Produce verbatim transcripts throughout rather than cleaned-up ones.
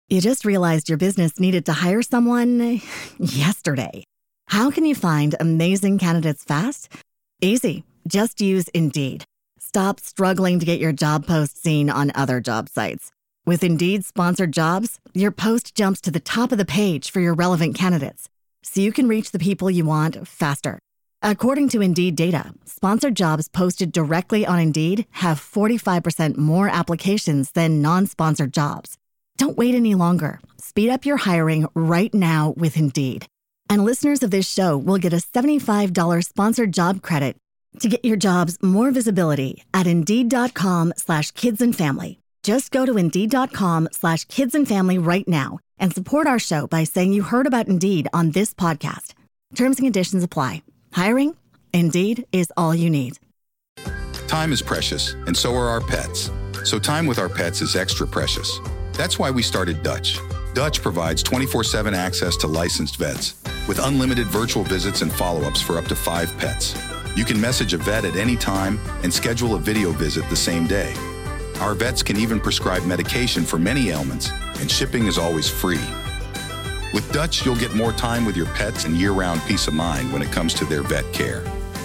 You just realized your business needed to hire someone yesterday. How can you find amazing candidates fast? Easy. Just use Indeed. Stop struggling to get your job post seen on other job sites. With Indeed sponsored jobs, your post jumps to the top of the page for your relevant candidates, so you can reach the people you want faster. According to Indeed data, sponsored jobs posted directly on Indeed have forty-five percent more applications than non-sponsored jobs. Don't wait any longer. Speed up your hiring right now with Indeed. And listeners of this show will get a seventy-five dollars sponsored job credit to get your jobs more visibility at Indeed.com slash kids and family. Just go to Indeed.com slash kids and family right now and support our show by saying you heard about Indeed on this podcast. Terms and conditions apply. Hiring? Indeed is all you need. Time is precious, and so are our pets. So time with our pets is extra precious. That's why we started Dutch. Dutch provides twenty-four seven access to licensed vets with unlimited virtual visits and follow-ups for up to five pets. You can message a vet at any time and schedule a video visit the same day. Our vets can even prescribe medication for many ailments, and shipping is always free. With Dutch, you'll get more time with your pets and year-round peace of mind when it comes to their vet care.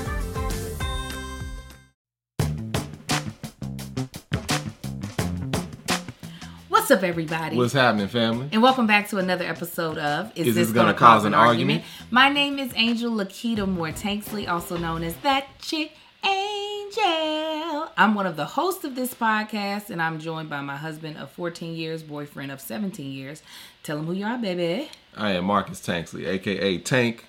What's up, everybody? What's happening, family? And welcome back to another episode of Is, Is This, this Gonna, Gonna Cause, Cause an, an argument? Argument? My name is Angel Lakita Moore Tanksley, also known as That Chick Angel. I'm one of the hosts of this podcast, and I'm joined by my husband of fourteen years, boyfriend of seventeen years. Tell him who you are, baby. I am Marcus Tanksley, a k a. Tank,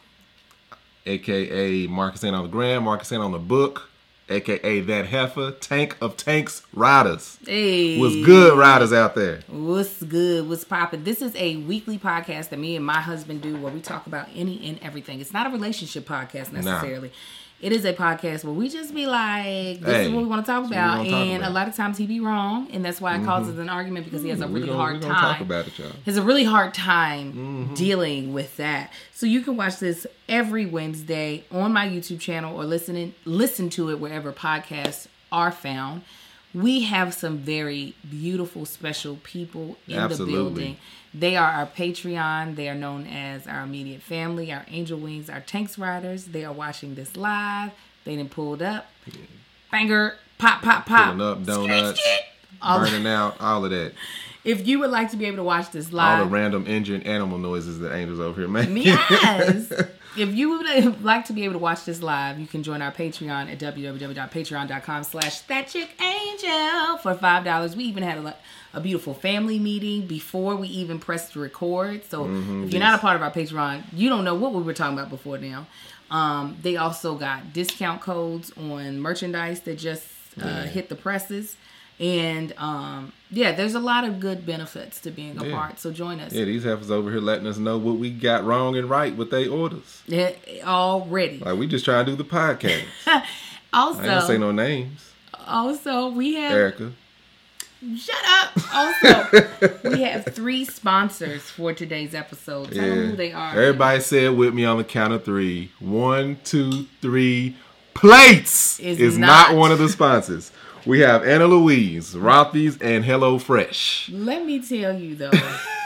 a k a. Marcus ain't on the gram, Marcus ain't on the book, a k a. That Heifer, Tank of Tanks Riders. Hey. What's good, riders out there? What's good? What's poppin'? This is a weekly podcast that me and my husband do where we talk about any and everything. It's not a relationship podcast necessarily. Nah. It is a podcast where we just be like, this hey, is what we want to talk about. talk and about. a lot of times he be wrong. And that's why it Mm-hmm. causes an argument because he has a really gonna, hard we gonna time. Talk about it, y'all. He has a really hard time Mm-hmm. dealing with that. So you can watch this every Wednesday on my YouTube channel or listen, listen to it wherever podcasts are found. We have some very beautiful, special people in Absolutely. the building. They are our Patreon. They are known as our immediate family, our Angel Wings, our Tanks Riders. They are watching this live. They done pulled up. Yeah. Banger, pop, pop, pop. Pulling up, donuts, all burning out, all of that. If you would like to be able to watch this live. All the random injured animal noises that Angel's over here making. Yes. If you would like to be able to watch this live, you can join our Patreon at www.patreon.com slash thatchickangel for five dollars. We even had a, a beautiful family meeting before we even pressed record. So mm-hmm, if you're yes. not a part of our Patreon, you don't know what we were talking about before now. Um, they also got discount codes on merchandise that just uh, yeah. hit the presses. And, um, yeah, there's a lot of good benefits to being a yeah. part. So join us. Yeah, these heifers over here letting us know what we got wrong and right with their orders. Yeah, already. Like, we just trying to do the podcast. Also. I ain't gonna say no names. Also, we have. Erica. Shut up. Also, we have three sponsors for today's episode. Tell yeah. them who they are. Everybody say it with me on the count of three. One, two, three. Plates is, is not. not one of the sponsors. We have Anna Louise, Rothy's, and Hello Fresh. Let me tell you though.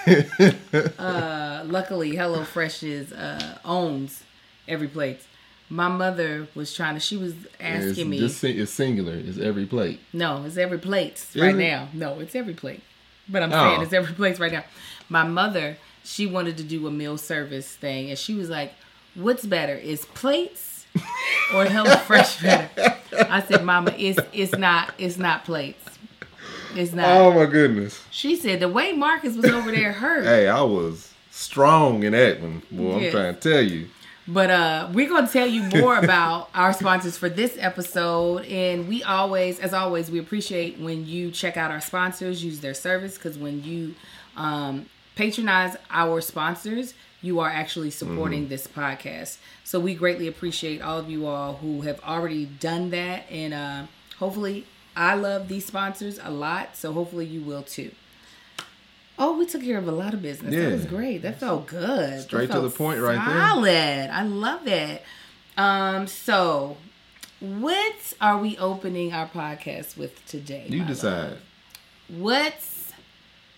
uh, luckily, Hello Fresh is uh, owns Every Plate. My mother was trying to. She was asking it's me. Just, it's singular. It's Every Plate. No, it's Every Plate right it? now. No, it's Every Plate. But I'm oh. saying it's Every Plate right now. My mother, she wanted to do a meal service thing, and she was like, "What's better? Is plates or Hello Fresh better?" I said, "Mama, it's it's not it's not plates. It's not." Oh my goodness. She said the way Marcus was over there hurt. Hey, I was strong in that one. Boy, yes. I'm trying to tell you. But uh, we're going to tell you more about our sponsors for this episode. And we always, as always, we appreciate when you check out our sponsors, use their service. Because when you um, patronize our sponsors, you are actually supporting mm-hmm. this podcast. So we greatly appreciate all of you all who have already done that. And uh, hopefully, I love these sponsors a lot. So hopefully you will too. Oh, we took care of a lot of business. Yeah. That was great. That felt good. Straight felt to the point right there. Solid. I love it. Um, so, what are we opening our podcast with today? You decide. Love? What's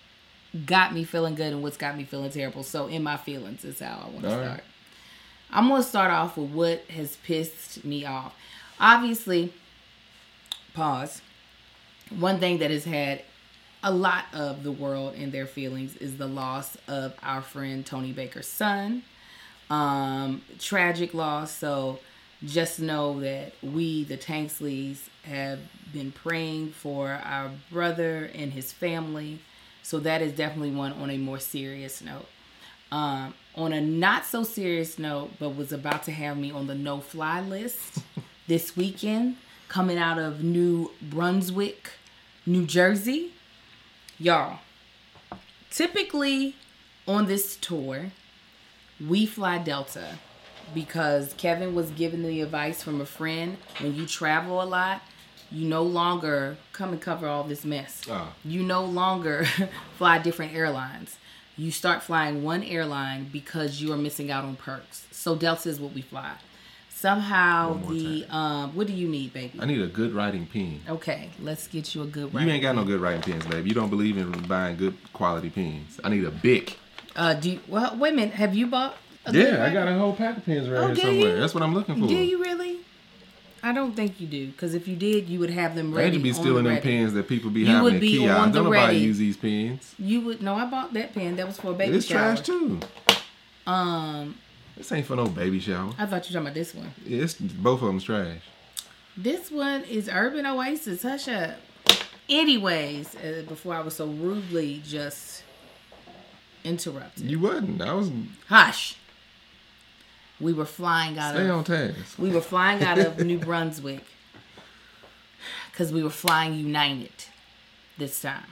got me feeling good and what's got me feeling terrible. So in my feelings is how I want to All start. right. I'm going to start off with what has pissed me off. Obviously, pause. One thing that has had a lot of the world in their feelings is the loss of our friend Tony Baker's son. Um, tragic loss. So just know that we, the Tanksleys, have been praying for our brother and his family. So that is definitely one on a more serious note. Um, on a not so serious note, but was about to have me on the no-fly list this weekend, coming out of New Brunswick, New Jersey. Y'all, typically on this tour, we fly Delta because Kevin was given the advice from a friend, when you travel a lot, you no longer come and cover all this mess. Oh. You no longer fly different airlines. You start flying one airline because you are missing out on perks. So Delta is what we fly. Somehow the um, what do you need, baby? I need a good writing pen. Okay, let's get you a good writing. You ain't got no good writing pens, baby. You don't believe in buying good quality pens. I need a Bic. Uh, do you, well, wait a minute. Have you bought? A yeah, good I got a whole pack of pens right oh, here somewhere. You? That's what I'm looking for. Do you really? I don't think you do, because if you did, you would have them ready. I'd be stealing the them pens that people be you having would in be kiosks. on the Don't nobody ready. use these pens. You would no. I bought that pen. That was for a baby it's shower. It's trash too. Um. This ain't for no baby shower. I thought you were talking about this one. Yeah, it's both of them's trash. This one is Urban Oasis. Hush up. Anyways, uh, before I was so rudely just interrupted. You wasn't. I was. Hush. We were flying out Stay of. on task. We were flying out of New Brunswick because we were flying United this time,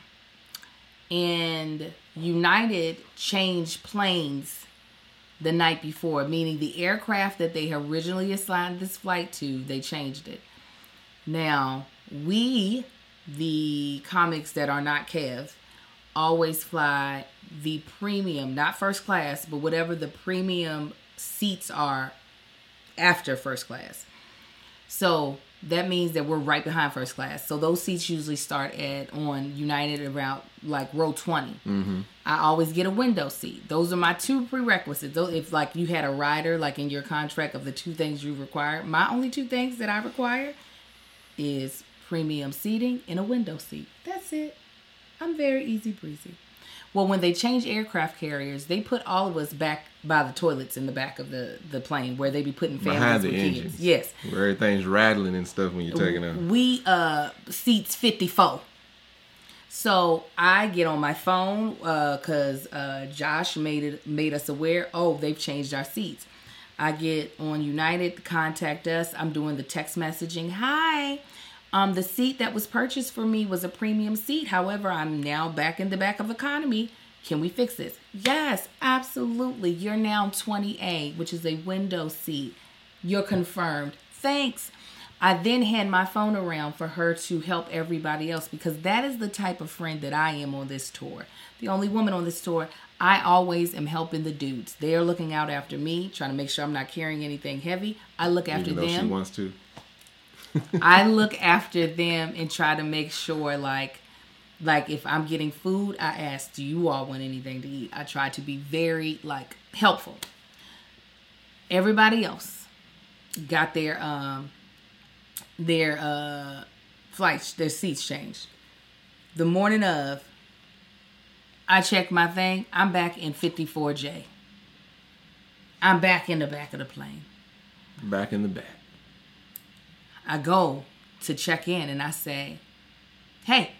and United changed planes the night before, meaning the aircraft that they originally assigned this flight to, they changed it. Now, we, the comics that are not Kev, always fly the premium, not first class, but whatever the premium seats are after first class. So that means that we're right behind first class. So those seats usually start at on United around like row twenty. Mm-hmm. I always get a window seat. Those are my two prerequisites. Those, if like you had a rider like in your contract of the two things you require, my only two things that I require is premium seating and a window seat. That's it. I'm very easy breezy. Well, when they change aircraft carriers, they put all of us back by the toilets in the back of the, the plane where they be putting families behind the with engines. kids. Yes. Where everything's rattling and stuff when you're taking out. We, uh, seats fifty-four. So I get on my phone because uh, uh, Josh made it made us aware, oh, they've changed our seats. I get on United, contact us. I'm doing the text messaging. Hi. Um, the seat that was purchased for me was a premium seat. However, I'm now back in the back of economy. Can we fix this? Yes, absolutely. You're now twenty A, which is a window seat. You're confirmed. Thanks. I then hand my phone around for her to help everybody else because that is the type of friend that I am on this tour. The only woman on this tour, I always am helping the dudes. They're looking out after me, trying to make sure I'm not carrying anything heavy. I look after Even though them. She wants to. I look after them and try to make sure, like, like if I'm getting food, I ask, do you all want anything to eat? I try to be very, like, helpful. Everybody else got their um their uh flights, their seats changed. The morning of, I checked my thing. I'm back in fifty-four J. I'm back in the back of the plane. Back in the back. I go to check in and I say, hey,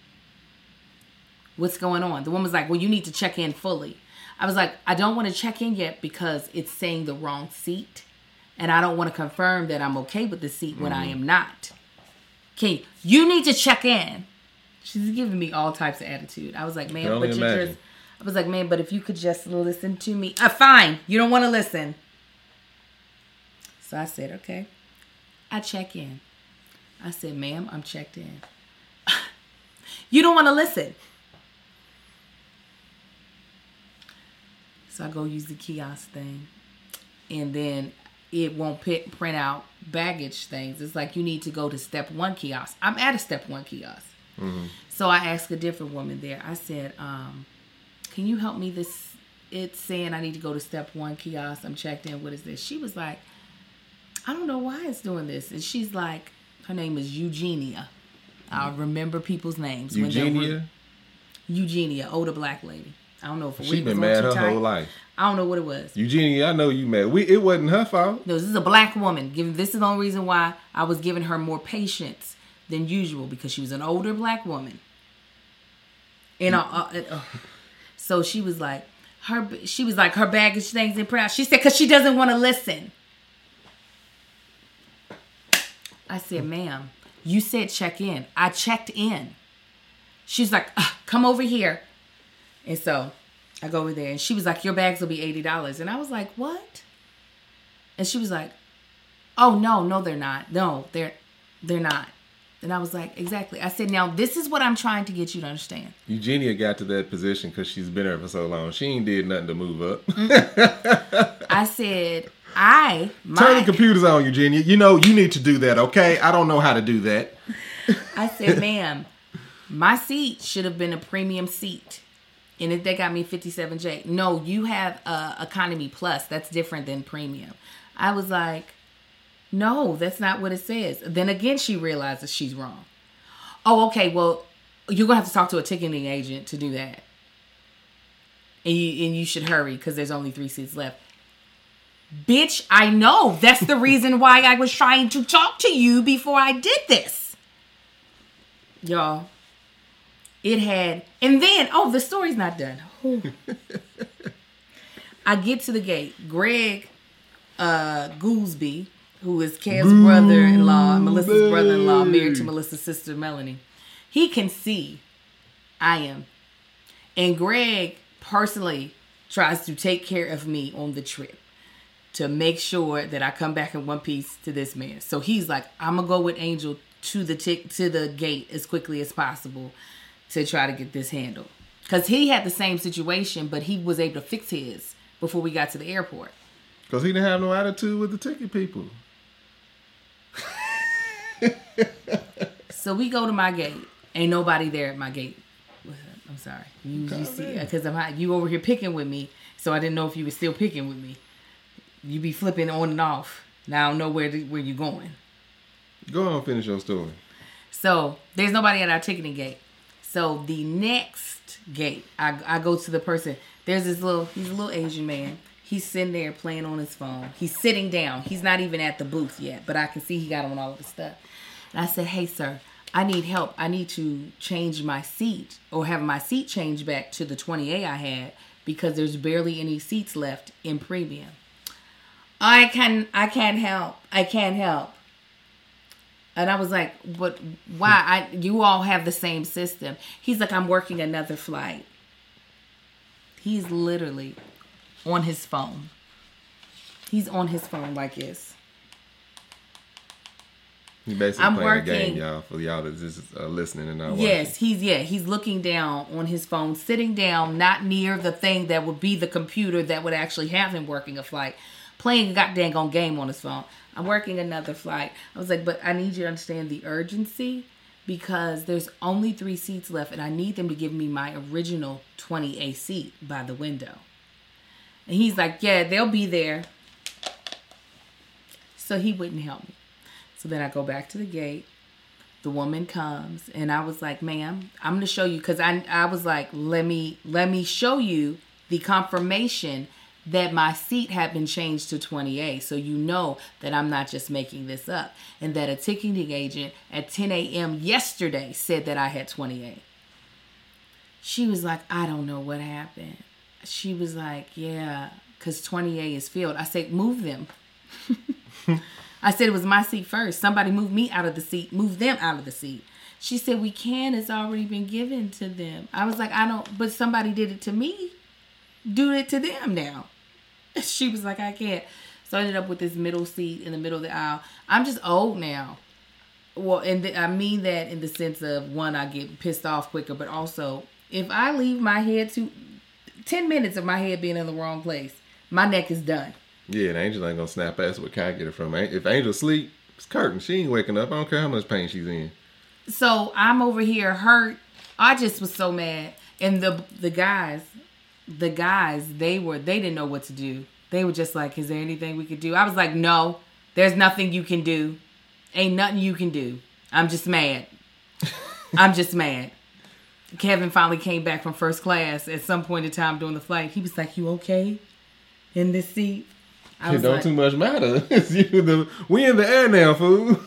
what's going on? The woman's like, well, you need to check in fully. I was like, I don't want to check in yet because it's saying the wrong seat. And I don't want to confirm that I'm okay with the seat when mm-hmm. I am not. Okay, you need to check in. She's giving me all types of attitude. I was like, man, but you just, I was like, man, but if you could just listen to me. Uh, fine, you don't want to listen. So I said, okay. I check in. I said, ma'am, I'm checked in. You don't want to listen. So I go use the kiosk thing. And then it won't p- print out baggage things. It's like you need to go to step one kiosk. I'm at a step one kiosk. Mm-hmm. So I asked a different woman there. I said, um, can you help me? This, it's saying I need to go to step one kiosk. I'm checked in. What is this? She was like, I don't know why it's doing this. And she's like, her name is Eugenia. I'll remember people's names. Eugenia? Eugenia, older black lady. I don't know if she been mad her tight. whole life. I don't know what it was. Eugenia, I know you mad. We it wasn't her fault. No, this is a black woman. This is the only reason why I was giving her more patience than usual, because she was an older black woman. And uh, uh, uh, so she was like, her she was like her baggage things in proud. She said because she doesn't want to listen. I said, ma'am, you said check in. I checked in. She's like, come over here. And so I go over there, and she was like, your bags will be eighty dollars. And I was like, what? And she was like, oh, no, no, they're not. No, they're they're not. And I was like, exactly. I said, now, this is what I'm trying to get you to understand. Eugenia got to that position because she's been there for so long. She ain't did nothing to move up. Mm-hmm. I said, I... My, Turn the computers on, Eugenia. You know, you need to do that, okay? I don't know how to do that. I said, ma'am, my seat should have been a premium seat. And if they got me fifty-seven J. No, you have uh, economy plus. That's different than premium. I was like, no, that's not what it says. Then again, she realizes she's wrong. Oh, okay. Well, you're going to have to talk to a ticketing agent to do that. And you, and you should hurry because there's only three seats left. Bitch, I know. That's the reason why I was trying to talk to you before I did this. Y'all. It had, and then, oh, the story's not done. I get to the gate. Greg uh, Goolsby, who is Kev's Goolsby. brother-in-law, Melissa's brother-in-law, married to Melissa's sister, Melanie. He can see I am. And Greg personally tries to take care of me on the trip to make sure that I come back in one piece to this man. So he's like, I'm going to go with Angel to the tick to the gate as quickly as possible to try to get this handled. Because he had the same situation, but he was able to fix his before we got to the airport. Because he didn't have no attitude with the ticket people. So we go to my gate. Ain't nobody there at my gate. I'm sorry. You, you see, because I'm you over here picking with me, so I didn't know if you were still picking with me. You be flipping on and off. Now I don't know where to, where you're going. Go on and finish your story. So there's nobody at our ticketing gate. So the next gate, I, I go to the person. There's this little, he's a little Asian man. He's sitting there playing on his phone. He's sitting down. He's not even at the booth yet, but I can see he got on all of the stuff. And I said, hey, sir, I need help. I need to change my seat or have my seat changed back to the twenty A I had because there's barely any seats left in premium. I can, I can't help. I can't help. And I was like, but why? I you all have the same system. He's like, I'm working another flight. He's literally on his phone. He's on his phone like this. He's basically I'm playing working, a game, y'all, for y'all that's just uh, listening and not watching. Yes, he's yeah, he's looking down on his phone, sitting down, not near the thing that would be the computer that would actually have him working a flight, playing a goddamn game on his phone. I'm working another flight. I was like, but I need you to understand the urgency because there's only three seats left and I need them to give me my original twenty A seat by the window. And he's like, yeah, they'll be there. So he wouldn't help me. So then I go back to the gate. The woman comes and I was like, ma'am, I'm going to show you because I I was like, let me let me show you the confirmation that my seat had been changed to twenty A. So you know that I'm not just making this up. And that a ticketing agent at ten a.m. yesterday said that I had twenty A. She was like, I don't know what happened. She was like, yeah, because twenty A is filled. I said, move them. I said it was my seat first. Somebody moved me out of the seat. Move them out of the seat. She said, we can. It's already been given to them. I was like, I don't, but somebody did it to me. Do it to them now. She was like, I can't. So I ended up with this middle seat in the middle of the aisle. I'm just old now. Well, and th- I mean that in the sense of, one, I get pissed off quicker, but also, if I leave my head to ten minutes of my head being in the wrong place, my neck is done. Yeah, and Angel ain't gonna snap ass where Kai get it from. If Angel sleep, it's curtain. She ain't waking up. I don't care how much pain she's in. So I'm over here hurt. I just was so mad. And the the guys, the guys, they were, they didn't know what to do. They were just like, is there anything we could do? I was like, no, there's nothing you can do. Ain't nothing you can do. I'm just mad. I'm just mad. Kevin finally came back from first class at some point in time during the flight. He was like, you okay in this seat? I was it don't like, too much matter. the, we in the air now, fool.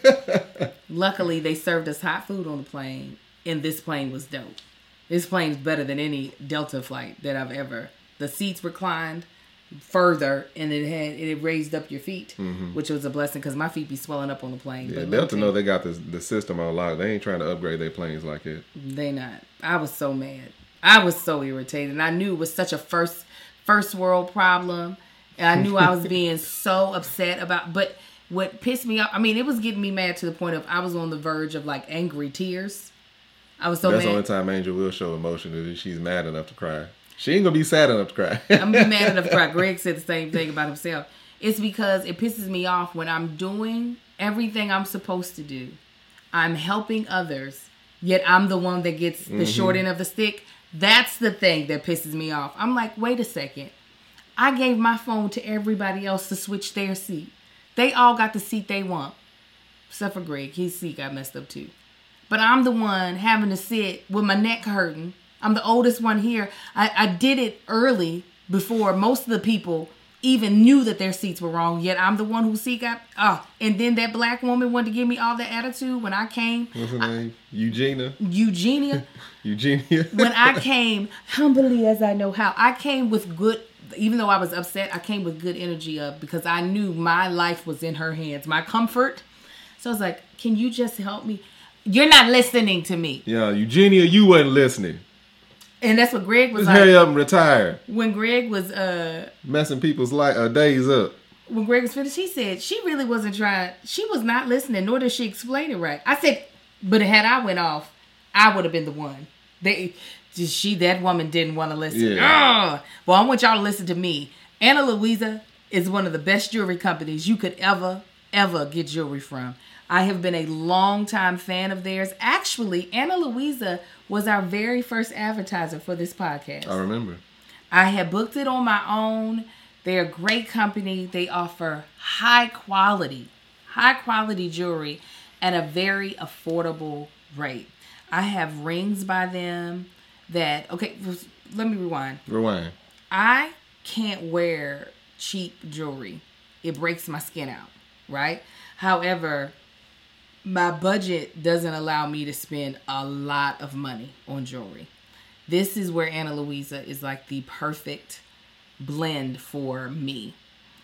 Luckily, they served us hot food on the plane, and this plane was dope. This plane is better than any Delta flight that I've ever. The seats reclined further, and it had it raised up your feet, mm-hmm. which was a blessing because my feet be swelling up on the plane. Yeah, Delta know they got the the system on lock. They ain't trying to upgrade their planes like it. They not. I was so mad. I was so irritated, and I knew it was such a first first world problem, and I knew I was being so upset about. But what pissed me off, I mean, it was getting me mad to the point of I was on the verge of like angry tears. I was so That's mad. That's the only time Angel will show emotion is if she's mad enough to cry. She ain't gonna be sad enough to cry. I'm gonna be mad enough to cry. Greg said the same thing about himself. It's because it pisses me off when I'm doing everything I'm supposed to do. I'm helping others, yet I'm the one that gets the mm-hmm. short end of the stick. That's the thing that pisses me off. I'm like, wait a second. I gave my phone to everybody else to switch their seat. They all got the seat they want. Except for Greg. His seat got messed up too. But I'm the one having to sit with my neck hurting. I'm the oldest one here. I, I did it early before most of the people even knew that their seats were wrong. Yet I'm the one whose seat got... Oh, and then that black woman wanted to give me all the attitude when I came. What's her I, name? Eugenia? Eugenia. Eugenia. When I came, humbly as I know how, I came with good... Even though I was upset, I came with good energy up because I knew my life was in her hands. My comfort. So I was like, can you just help me? You're not listening to me. Yeah, Eugenia, you wasn't listening. And that's what Greg was Just like. hurry up and retire. When Greg was... uh messing people's life, uh, days up. When Greg was finished, he said she really wasn't trying... She was not listening, nor did she explain it right. I said, but had I went off, I would have been the one. They, she, that woman didn't want to listen. Yeah. Oh, well, I want y'all to listen to me. Ana Luisa is one of the best jewelry companies you could ever, ever get jewelry from. I have been a long-time fan of theirs. Actually, Ana Luisa was our very first advertiser for this podcast. I remember. I had booked it on my own. They're a great company. They offer high quality, high quality jewelry at a very affordable rate. I have rings by them that, okay, let me rewind. Rewind. I can't wear cheap jewelry. It breaks my skin out, right? However, my budget doesn't allow me to spend a lot of money on jewelry. This is where Ana Luisa is like the perfect blend for me.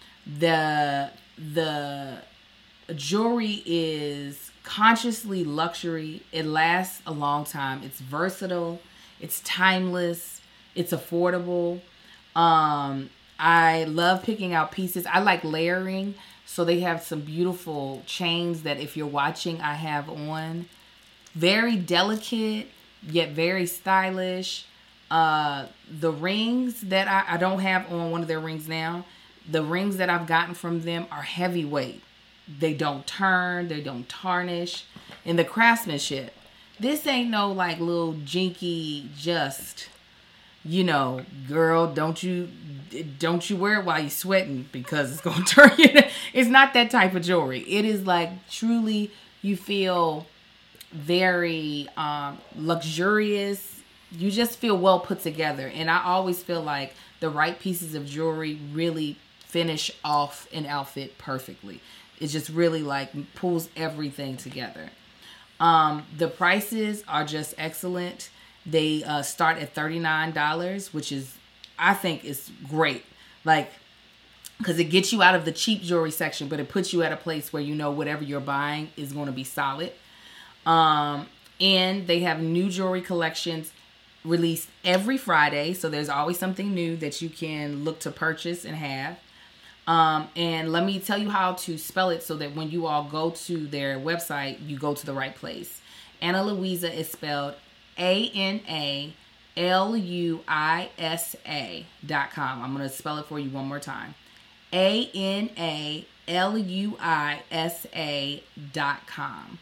The the jewelry is consciously luxury. It lasts a long time. It's versatile. It's timeless. It's affordable. Um, I love picking out pieces. I like layering. So they have some beautiful chains that if you're watching, I have on. Very delicate, yet very stylish. Uh, the rings that I, I don't have on one of their rings now. The rings that I've gotten from them are heavyweight. They don't turn. They don't tarnish. And the craftsmanship. This ain't no like little jinky just... You know, girl, don't you don't you wear it while you're sweating because it's going to turn you. It's not that type of jewelry. It is like truly you feel very um, luxurious. You just feel well put together. And I always feel like the right pieces of jewelry really finish off an outfit perfectly. It just really like pulls everything together. Um, the prices are just excellent. They uh, start at thirty-nine dollars, which is, I think, is great. Like, because it gets you out of the cheap jewelry section, but it puts you at a place where you know whatever you're buying is going to be solid. Um, and they have new jewelry collections released every Friday, so there's always something new that you can look to purchase and have. Um, and let me tell you how to spell it so that when you all go to their website, you go to the right place. Ana Luisa is spelled A N A L U I S A dot com. I'm going to spell it for you one more time. A N A L U I S A dot com.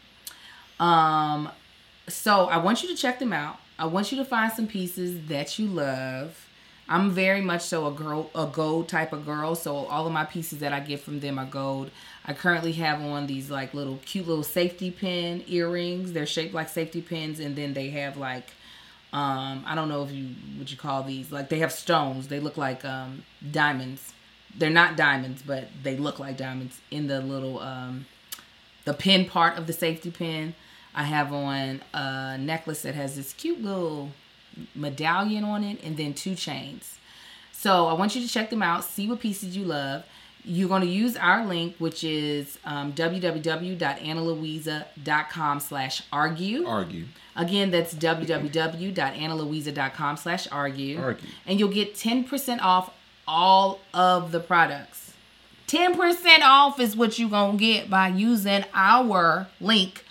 Um, so I want you to check them out. I want you to find some pieces that you love. I'm very much so a girl, a gold type of girl. So all of my pieces that I get from them are gold. I currently have on these like little cute little safety pin earrings. They're shaped like safety pins, and then they have like, um, I don't know if you what you call these. Like they have stones. They look like um, diamonds. They're not diamonds, but they look like diamonds in the little um, the pin part of the safety pin. I have on a necklace that has this cute little medallion on it, and then two chains. So I want you to check them out, see what pieces you love. You're going to use our link, which is um, www.analuisa.com slash argue. Argue. Again, that's www.analuisa.com slash argue. Argue. And you'll get ten percent off all of the products. ten percent off is what you're going to get by using our link,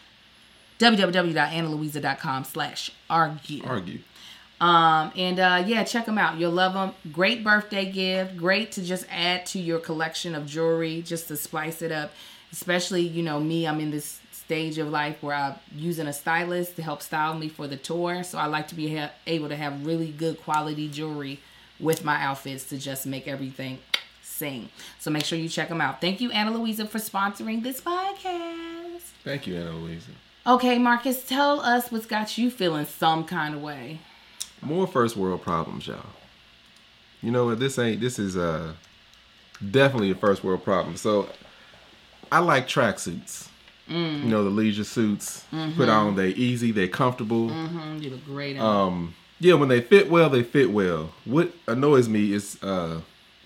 www.analuisa.com slash argue. Argue. Um, and, uh, yeah, check them out. You'll love them. Great birthday gift. Great to just add to your collection of jewelry, just to spice it up. Especially, you know, me, I'm in this stage of life where I'm using a stylist to help style me for the tour. So I like to be ha- able to have really good quality jewelry with my outfits to just make everything sing. So make sure you check them out. Thank you, Ana Luisa, for sponsoring this podcast. Thank you, Ana Luisa. Okay, Marcus, tell us what's got you feeling some kind of way. More first world problems, y'all. You know what? This ain't. This is uh definitely a first world problem. So I like tracksuits. Mm. You know, the leisure suits. Mm-hmm. Put on. They easy. They comfortable. Mm-hmm. You look great. In um. Yeah, when they fit well, they fit well. What annoys me is uh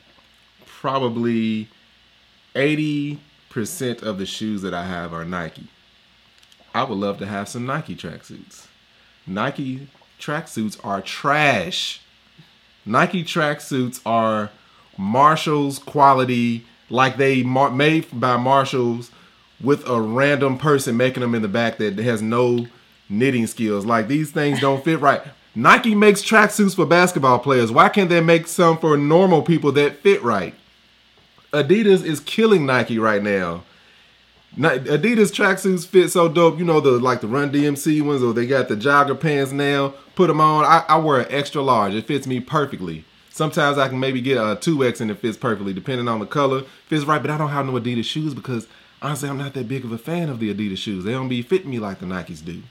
probably eighty percent of the shoes that I have are Nike. I would love to have some Nike tracksuits. Nike tracksuits are trash. Nike tracksuits are Marshall's quality, like they mar- made by Marshalls with a random person making them in the back that has no knitting skills. Like, these things don't fit right. Nike makes tracksuits for basketball players. Why can't they make some for normal people that fit right? Adidas is killing Nike right now. Adidas tracksuits fit so dope. You know, the like the Run D M C ones, or they got the jogger pants now. Put them on. I, I wear an extra large. It fits me perfectly. Sometimes I can maybe get a two X and it fits perfectly, depending on the color. Fits right, but I don't have no Adidas shoes because, honestly, I'm not that big of a fan of the Adidas shoes. They don't be fitting me like the Nikes do.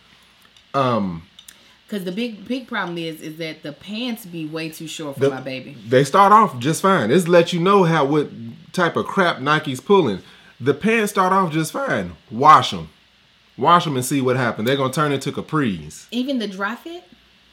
Um... Because the big big problem is is that the pants be way too short for the, my baby. They start off just fine. It's let you know how what type of crap Nike's pulling. The pants start off just fine. Wash them. Wash them and see what happens. They're going to turn into capris. Even the dry fit?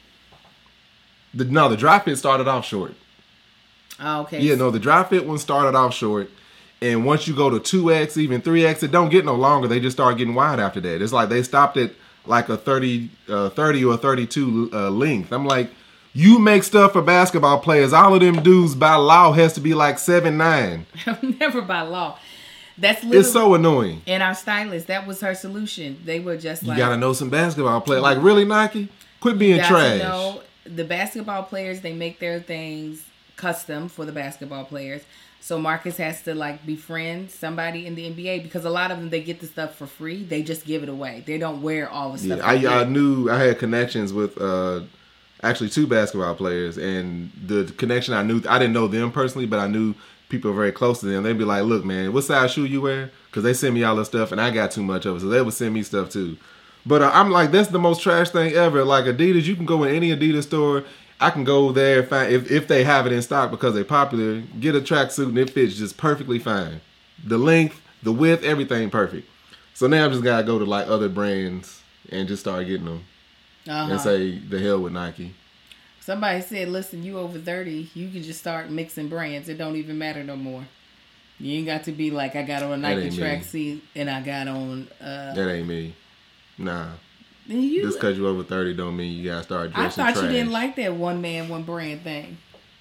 The, no, the dry fit started off short. Oh, okay. Yeah, no, the dry fit one started off short. And once you go to two X, even three X, it don't get no longer. They just start getting wide after that. It's like they stopped at like a thirty, uh, thirty or thirty-two uh, length. I'm like, you make stuff for basketball players. All of them dudes by law has to be like seven nine. Never by law. That's literally, it's so annoying. And our stylist, that was her solution. They were just like, you gotta know some basketball players. Like, really, Nike? Quit being trash. Know, the basketball players, they make their things custom for the basketball players. So Marcus has to like befriend somebody in the N B A because a lot of them, they get the stuff for free. They just give it away. They don't wear all the stuff. Yeah, I, I knew I had connections with uh, actually two basketball players, and the connection I knew, I didn't know them personally, but I knew people very close to them. They'd be like, look, man, what size shoe you wear? Because they send me all this stuff, and I got too much of it, so they would send me stuff too. But uh, I'm like, that's the most trash thing ever. Like, Adidas, you can go in any Adidas store. I can go there and find, if, if they have it in stock because they're popular, get a tracksuit and it fits just perfectly fine. The length, the width, everything perfect. So now I just got to go to like other brands and just start getting them. Uh-huh. And say, the hell with Nike. Somebody said, listen, you over thirty, you can just start mixing brands. It don't even matter no more. You ain't got to be like, I got on a Nike tracksuit and I got on... Uh, that ain't me. Nah. You, just because you over thirty don't mean you got to start dressing I thought trash. You didn't like that one man, one brand thing.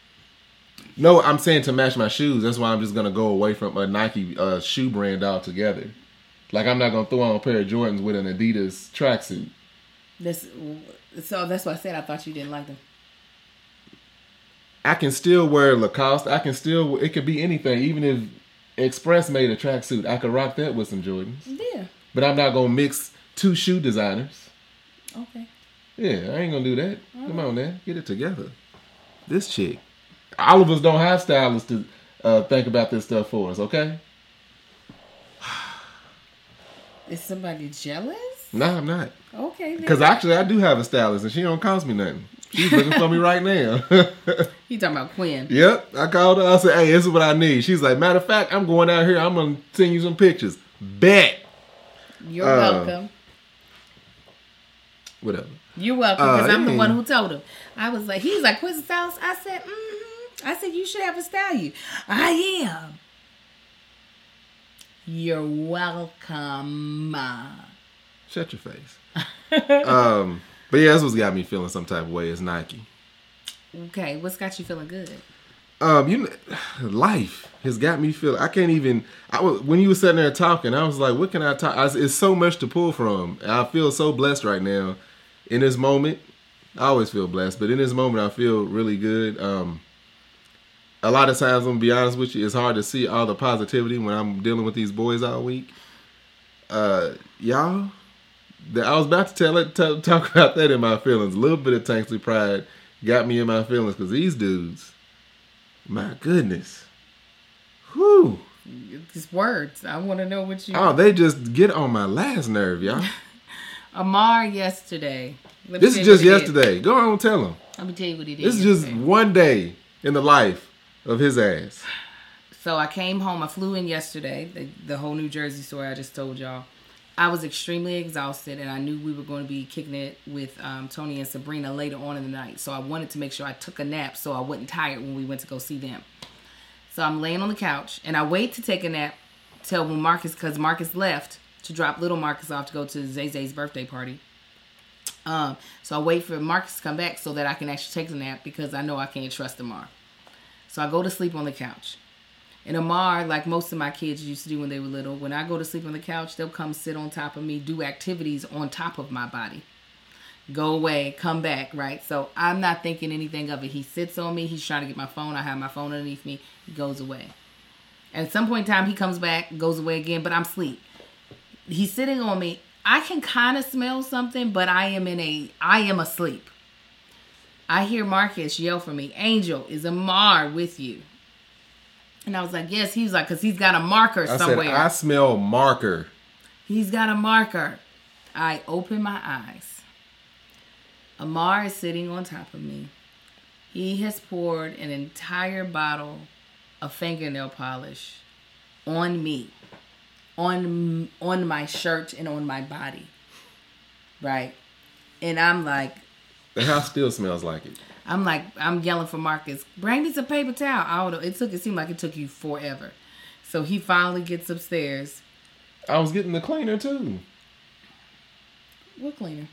No, I'm saying to match my shoes. That's why I'm just going to go away from a Nike uh, shoe brand altogether. Like, I'm not going to throw on a pair of Jordans with an Adidas tracksuit. That's, so that's why I said I thought you didn't like them. I can still wear Lacoste. I can still, it could be anything. Even if Express made a tracksuit, I could rock that with some Jordans. Yeah. But I'm not going to mix two shoe designers. Okay. Yeah, I ain't going to do that. All Come right. on, man. Get it together. This chick. All of us don't have stylists to uh, think about this stuff for us, okay? Is somebody jealous? No, I'm not. Okay. Because actually, I do have a stylist, and she don't cost me nothing. She's looking for me right now. You talking about Quinn? Yep. I called her. I said, hey, this is what I need. She's like, matter of fact, I'm going out here. I'm going to send you some pictures. Bet. You're uh, welcome. Whatever. You're welcome, because uh, I'm yeah. the one who told him. I was like, he was like, Quinn's a stylist? I said, mm-hmm. I said, you should have a style you. I am. You're welcome. Shut your face. um, but yeah, that's what's got me feeling some type of way is Nike. Okay, what's got you feeling good? Um, you know, life has got me feeling. I can't even. I was when you were sitting there talking. I was like, "What can I talk?" I, it's so much to pull from. I feel so blessed right now. In this moment, I always feel blessed, but in this moment, I feel really good. Um, a lot of times, I'm gonna be honest with you, it's hard to see all the positivity when I'm dealing with these boys all week. Uh, y'all, the, I was about to tell it, t- talk about that in my feelings. A little bit of Tanksley pride got me in my feelings because these dudes. My goodness. Whew. These words. I want to know what you... Oh, they just get on my last nerve, y'all. Amar yesterday. Let This is just yesterday. Go on and tell him. Let me tell you what he did This is yesterday. just one day in the life of his ass. So I came home. I flew in yesterday. The, the whole New Jersey story I just told y'all. I was extremely exhausted, and I knew we were going to be kicking it with um, Tony and Sabrina later on in the night. So I wanted to make sure I took a nap so I wasn't tired when we went to go see them. So I'm laying on the couch, and I wait to take a nap till when Marcus, because Marcus left to drop little Marcus off to go to Zay Zay's birthday party. Um, so I wait for Marcus to come back so that I can actually take the nap because I know I can't trust Amar. So I go to sleep on the couch. And Amar, like most of my kids used to do when they were little, when I go to sleep on the couch, they'll come sit on top of me, do activities on top of my body. Go away, come back, right? So I'm not thinking anything of it. He sits on me. He's trying to get my phone. I have my phone underneath me. He goes away. And at some point in time, he comes back, goes away again, but I'm asleep. He's sitting on me. I can kind of smell something, but I am in a, I am asleep. I hear Marcus yell for me, Angel, is Amar with you? And I was like, yes. He was like, because he's got a marker I somewhere. said, I smell marker. He's got a marker. I open my eyes. Amar is sitting on top of me. He has poured an entire bottle of fingernail polish on me, on, on my shirt and on my body. Right? And I'm like... The house still smells like it. I'm like, I'm yelling for Marcus, bring me some paper towel. I don't know. It took, it seemed like it took you forever. So he finally gets upstairs. I was getting the cleaner too. What cleaner?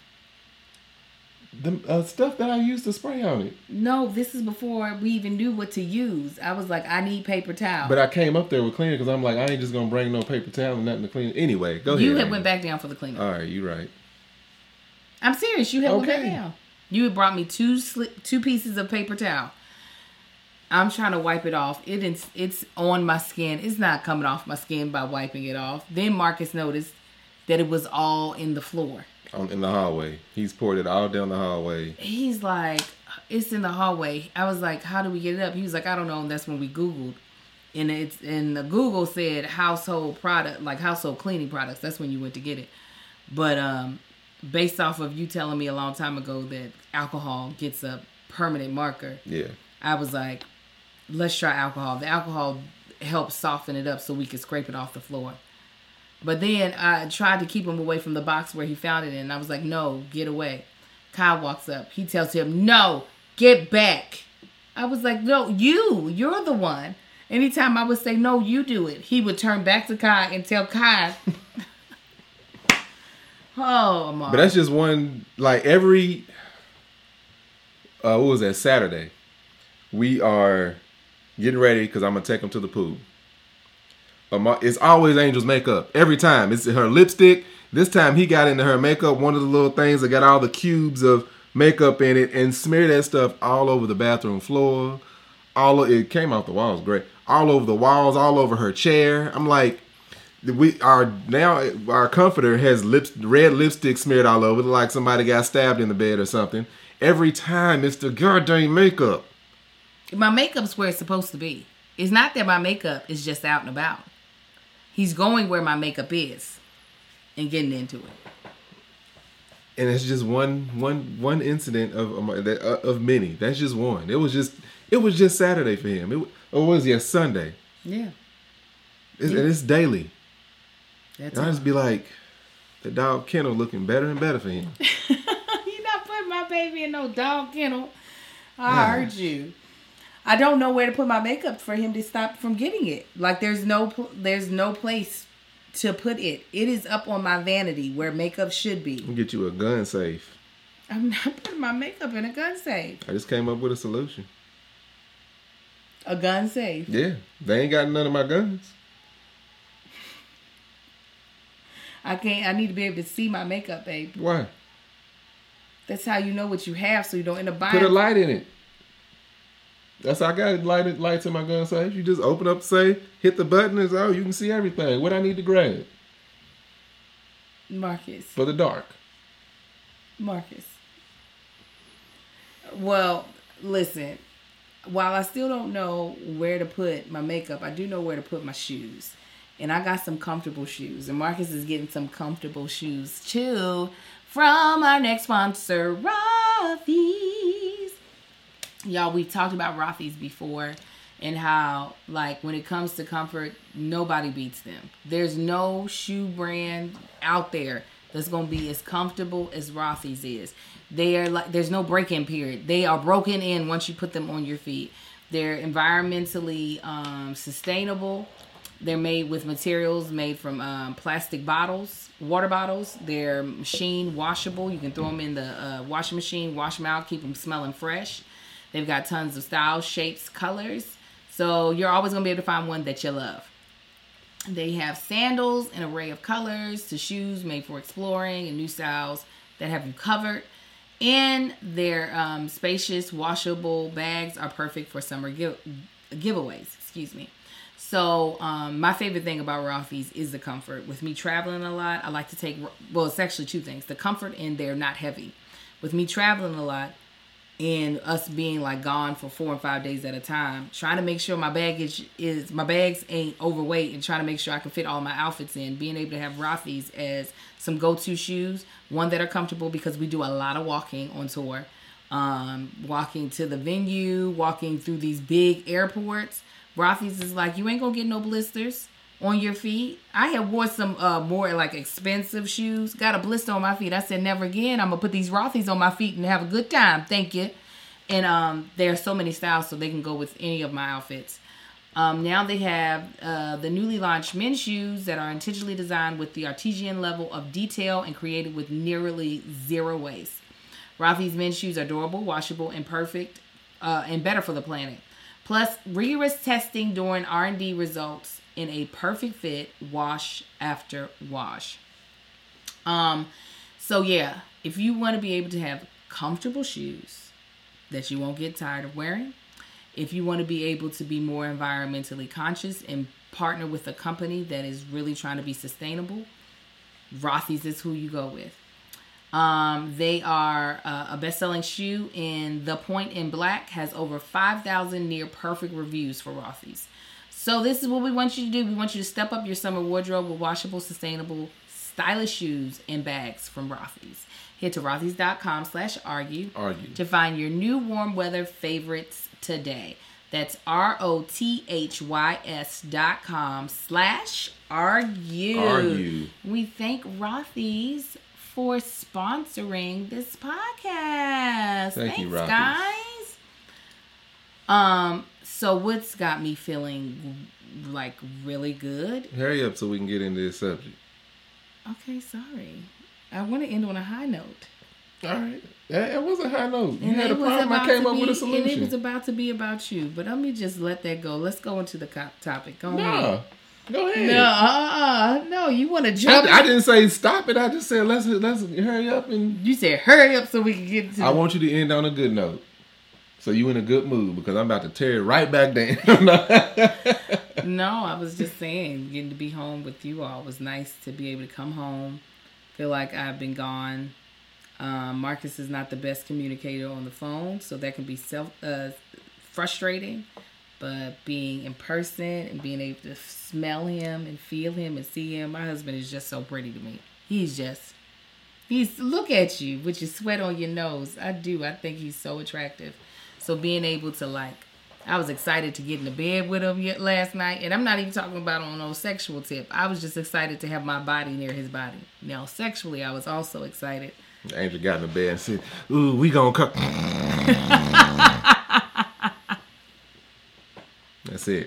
The uh, stuff that I used to spray on it. No, this is before we even knew what to use. I was like, I need paper towel. But I came up there with cleaner because I'm like, I ain't just going to bring no paper towel and nothing to clean it. Anyway, go ahead. You had went back down for the cleaner. All right, you right. I'm serious. You had went back Okay. down. You had brought me two sli- two pieces of paper towel. I'm trying to wipe it off. It is, it's on my skin. It's not coming off my skin by wiping it off. Then Marcus noticed that it was all in the floor. On, in the hallway. He's poured it all down the hallway. He's like, it's in the hallway. I was like, how do we get it up? He was like, I don't know. And that's when we Googled. And it's and the Google said household product, like household cleaning products. That's when you went to get it. But um, based off of you telling me a long time ago that alcohol gets a permanent marker. Yeah. I was like, let's try alcohol. The alcohol helps soften it up so we could scrape it off the floor. But then I tried to keep him away from the box where he found it in. And I was like, no, get away. Kyle walks up. He tells him, no, get back. I was like, no, you. You're the one. Anytime I would say, no, you do it, he would turn back to Kai and tell Kai. Oh, Amar. But that's just one, like every, uh, what was that, Saturday, we are getting ready because I'm going to take him to the pool. Amar, it's always Angel's makeup. Every time. It's her lipstick. This time he got into her makeup, one of the little things that got all the cubes of makeup in it, and smeared that stuff all over the bathroom floor. All of, it came off the walls, great. All over the walls, all over her chair. I'm like, we are now our comforter has lips, red lipstick smeared all over, like somebody got stabbed in the bed or something. Every time it's the goddamn makeup. My makeup's where it's supposed to be. It's not that my makeup is just out and about. He's going where my makeup is and getting into it. And it's just one, one, one incident of of, of many. That's just one. It was just, it was just Saturday for him. It or was it Sunday? Yeah. It's, yeah. And it's daily. That's and I just be like, the dog kennel looking better and better for him. You're not putting my baby in no dog kennel. I Nah. heard you. I don't know where to put my makeup for him to stop from getting it. Like there's no, there's no place to put it. It is up on my vanity where makeup should be. I'll get you a gun safe. I'm not putting my makeup in a gun safe. I just came up with a solution. A gun safe? Yeah. They ain't got none of my guns. I can't. I need to be able to see my makeup, babe. Why? That's how you know what you have, so you don't end up buying. Put a light in it. That's how I got lighted lights in my gun safe. You just open up the safe, hit the button, and oh, you can see everything. What I need to grab Marcus. for the dark. Marcus. Well, listen. While I still don't know where to put my makeup, I do know where to put my shoes. And I got some comfortable shoes. And Marcus is getting some comfortable shoes too from our next sponsor, Rothy's. Y'all, we've talked about Rothy's before and how, like, when it comes to comfort, nobody beats them. There's no shoe brand out there that's going to be as comfortable as Rothy's is. They are like, there's no break-in period. They are broken in once you put them on your feet. They're environmentally um, sustainable. They're made with materials made from um, plastic bottles, water bottles. They're machine washable. You can throw them in the uh, washing machine, wash them out, keep them smelling fresh. They've got tons of styles, shapes, colors. So you're always going to be able to find one that you love. They have sandals, an array of colors, to shoes made for exploring and new styles that have you covered. And their um, spacious, washable bags are perfect for summer give- giveaways. Excuse me. So um, my favorite thing about Rothy's is the comfort. With me traveling a lot, I like to take, well, it's actually two things. The comfort and they're not heavy. With me traveling a lot and us being like gone for four and five days at a time, trying to make sure my baggage is, my bags ain't overweight and trying to make sure I can fit all my outfits in, being able to have Rothy's as some go-to shoes, one that are comfortable because we do a lot of walking on tour. Um, walking to the venue, walking through these big airports. Rothy's is like, you ain't gonna get no blisters on your feet. I had wore some uh, more like expensive shoes, got a blister on my feet. I said, never again. I'm gonna put these Rothy's on my feet and have a good time. Thank you. And um, there are so many styles, so they can go with any of my outfits. Um, now they have uh, the newly launched men's shoes that are intentionally designed with the artisan level of detail and created with nearly zero waste. Rothy's men's shoes are durable, washable, and perfect, uh, and better for the planet. Plus, rigorous testing during R and D results in a perfect fit wash after wash. Um, so yeah, if you want to be able to have comfortable shoes that you won't get tired of wearing, if you want to be able to be more environmentally conscious and partner with a company that is really trying to be sustainable, Rothy's is who you go with. Um, they are uh, a best-selling shoe, and The Point in Black has over five thousand near-perfect reviews for Rothy's. So this is what we want you to do. We want you to step up your summer wardrobe with washable, sustainable, stylish shoes and bags from Rothy's. Head to rothys.com slash argue Argue. to find your new warm weather favorites today. That's R-O-T-H-Y-S dot com slash argue. Argue. We thank Rothy's for sponsoring this podcast. Thank Thanks, you, Rothy's. guys. Um, so what's got me feeling like really good? Hurry up so we can get into this subject. Okay, sorry. I want to end on a high note. All right. That, that was a high note. You And had it a was problem. I about came to up be, with a and solution. it was about to be about you. But let me just let that go. Let's go into the co- topic. Go Nah. ahead. Go ahead. No, uh-uh. No, you want to jump. I, I didn't say stop it. I just said let's let's hurry up and. You said hurry up so we can get to. I want you to end on a good note, so you in a good mood because I'm about to tear it right back down. No, I was just saying, getting to be home with you all was nice to be able to come home. Feel like I've been gone. Um, Marcus is not the best communicator on the phone, so that can be self uh, frustrating. But being in person and being able to smell him and feel him and see him, my husband is just so pretty to me. He's just, he's, look at you with your sweat on your nose. I do. I think he's so attractive. So being able to like, I was excited to get in the bed with him yet last night. And I'm not even talking about on no sexual tip. I was just excited to have my body near his body. Now, sexually, I was also excited. Angel got in the bed and said, ooh, we gonna cook. That's it.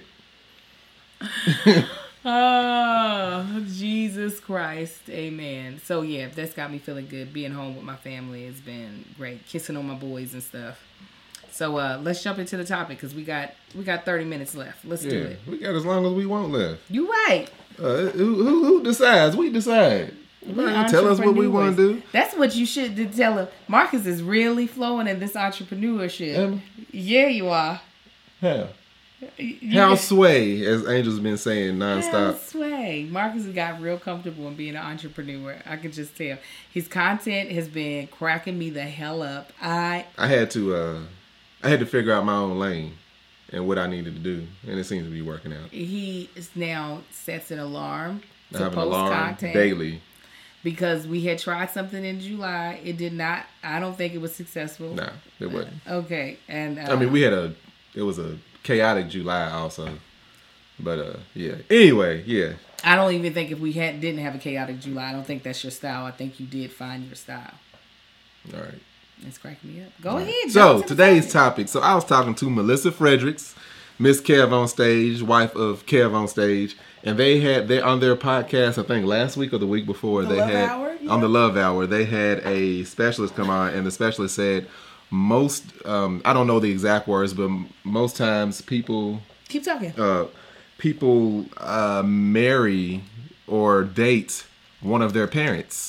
Oh, Jesus Christ. Amen. So, yeah, that's got me feeling good. Being home with my family has been great. Kissing on my boys and stuff. So, uh, let's jump into the topic because we got we got thirty minutes left. Let's yeah, do it. We got as long as we want left. You right. Uh, who, who, who decides? We decide. We're tell us what we want to do. That's what you should tell him. Marcus is really flowing in this entrepreneurship. Am I? Yeah, you are. How? You How get- sway, as Angel's been saying nonstop. How sway. Marcus has got real comfortable in being an entrepreneur. I can just tell. His content has been cracking me the hell up. I I had to, uh, I had to figure out my own lane and what I needed to do, and it seems to be working out. He is now sets an alarm I to have an post alarm content daily. because we had tried something in July. It did not. I don't think it was successful. Nah, it wasn't. Okay, and uh, I mean, we had a, it was a chaotic July also, but uh, yeah. Anyway, yeah. I don't even think if we had didn't have a chaotic July, I don't think that's your style. I think you did find your style. All right. It's cracking me up. Go ahead. So jump to the today's topic. topic. So I was talking to Melissa Fredericks, Miss Kev on Stage, wife of Kev on Stage, and they had they on their podcast. I think last week or the week before The they Love had Hour? Yeah. on the Love Hour they had a specialist come on, and the specialist said most um, I don't know the exact words, but m- most times people Keep talking. uh, people uh, marry or date one of their parents.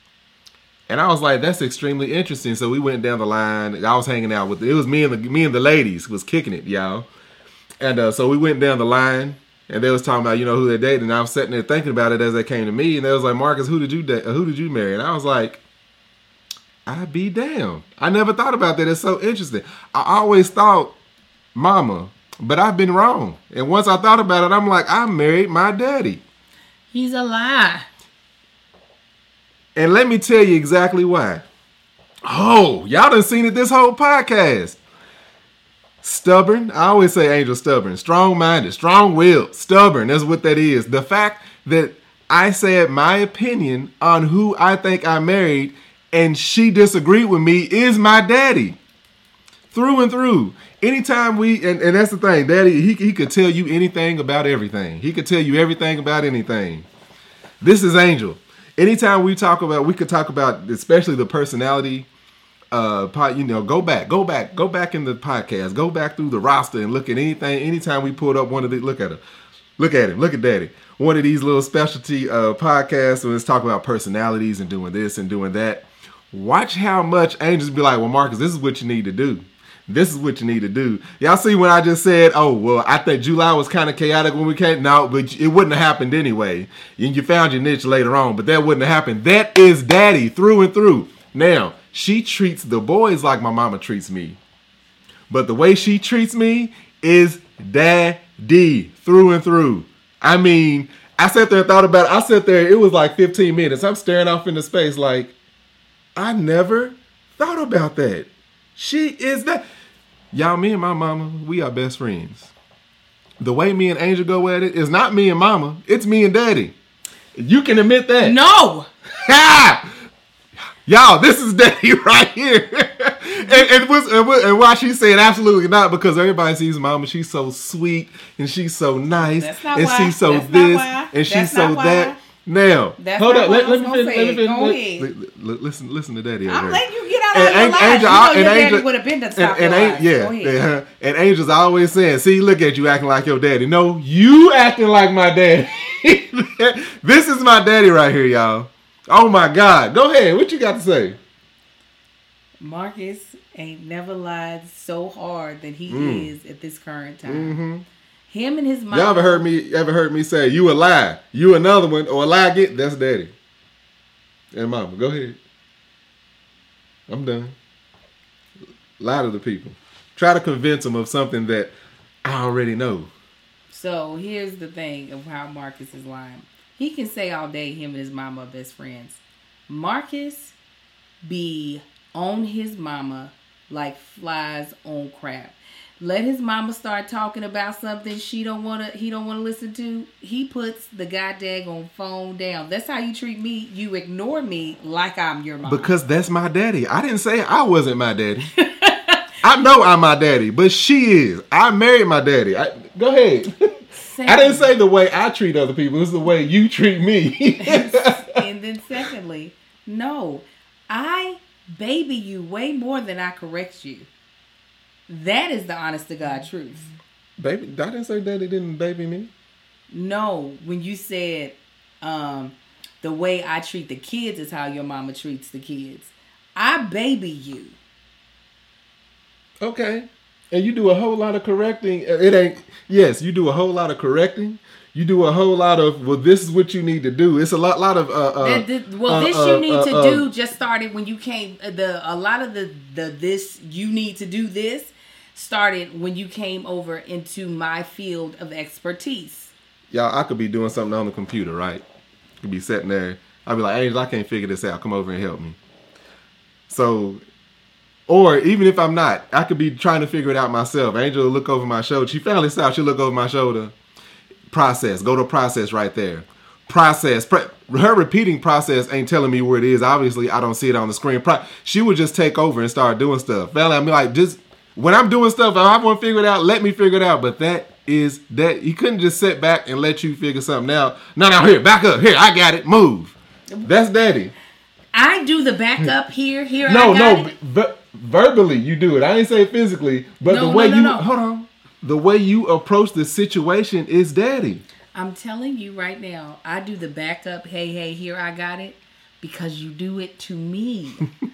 And I was like, that's extremely interesting. So we went down the line. I was hanging out with, it was me and the me and the ladies was kicking it, y'all. And uh, so we went down the line, and they was talking about, you know, who they dated. And I was sitting there thinking about it as they came to me. And they was like, Marcus, who did you date? Who did you marry? And I was like, I'd be damned. I never thought about that. It's so interesting. I always thought mama, but I've been wrong. And once I thought about it, I'm like, I married my daddy. He's a lie. And let me tell you exactly why. Oh, y'all done seen it this whole podcast. Stubborn. I always say Angel stubborn. Strong-minded, strong-willed, stubborn. That's what that is. The fact that I said my opinion on who I think I married and she disagreed with me is my daddy. Through and through. Anytime we, and, and that's the thing, daddy, he, he could tell you anything about everything. He could tell you everything about anything. This is Angel. Anytime we talk about, we could talk about, especially the personality, uh, pod, you know, go back, go back, go back in the podcast, go back through the roster and look at anything. Anytime we pulled up one of the, look at her, look at him, look at Daddy. One of these little specialty uh, podcasts where it's talking about personalities and doing this and doing that. Watch how much Angels be like, well, Marcus, this is what you need to do. This is what you need to do. Y'all see when I just said, oh, well, I think July was kind of chaotic when we came. No, but it wouldn't have happened anyway. And you found your niche later on, but that wouldn't have happened. That is Daddy through and through. Now, she treats the boys like my mama treats me. But the way she treats me is Daddy through and through. I mean, I sat there and thought about it. I sat there, it was like fifteen minutes. I'm staring off into space like, I never thought about that. She is that. Y'all, me and my mama, we are best friends. The way me and Angel go at it is not me and mama. It's me and Daddy. You can admit that. No. Ha! Y'all, this is Daddy right here. and, and, was, and, and why she said absolutely not, because everybody sees mama. She's so sweet and she's so nice. That's not and why. she's so That's not this why. and she's That's so not why. that. Now, That's hold not up. what Let, I let was me gonna finish. say. Let me finish. Go Let- ahead. let- let- Listen, listen to Daddy. I'm over letting there. you get out And of your Angel- life. Angel- You know and your daddy Angel- would have been to And, stop and, your ain't, life. yeah, Go ahead. yeah, and Angel's always saying, see, look at you acting like your daddy. No, you acting like my daddy. This is my daddy right here, y'all. Oh my God. Go ahead. What you got to say? Marcus ain't never lied so hard than he Mm. is at this current time. Mm-hmm. Him and his mom. Y'all ever heard me ever heard me say, you a lie, you another one, or a lie get? That's Daddy. And Mama, go ahead. I'm done. Lie to the people. try to convince them of something that I already know. So here's the thing of how Marcus is lying. He can say all day him and his mama are best friends. Marcus be on his mama like flies on crap. Let his mama start talking about something she don't wanna he don't wanna listen to. He puts the goddamn phone down. That's how you treat me. You ignore me like I'm your mom. Because that's my daddy. I didn't say I wasn't my daddy. I know I'm my daddy, but she is. I married my daddy. I, go ahead. Second, I didn't say the way I treat other people. It's the way you treat me. And then secondly, no, I baby you way more than I correct you. That is the honest to God truth. Baby, I didn't say daddy didn't baby me. No, when you said um, the way I treat the kids is how your mama treats the kids. I baby you. Okay. And you do a whole lot of correcting. It ain't, yes, you do a whole lot of correcting. You do a whole lot of, well, this is what you need to do. It's a lot, lot of, uh, uh, the, the, well, uh, this uh, you need uh, to uh, do just started when you came, the, a lot of the, the, this, you need to do this started when you came over into my field of expertise. Y'all, I could be doing something on the computer, right? Could be sitting there. I'd be like, Angel, I can't figure this out. Come over and help me. So, or even if I'm not, I could be trying to figure it out myself. Angel will look over my shoulder. She found this out. She'll look over my shoulder. Process. Go to process right there. Process. Pre- her repeating process ain't telling me where it is. Obviously, I don't see it on the screen. Pro- she would just take over and start doing stuff. Valerie, I mean, like, just when I'm doing stuff, if I want to figure it out, let me figure it out. But that is that. You couldn't just sit back and let you figure something out. No, no, here, back up. Here, I got it. Move. That's daddy. I do the backup here. Here, no, I got no. it. Ver- verbally, you do it. I didn't say physically, but No, the way no, no, you no. hold on, the way you approach the situation is daddy. I'm telling you right now, I do the backup. Hey, hey, here, I got it, because you do it to me.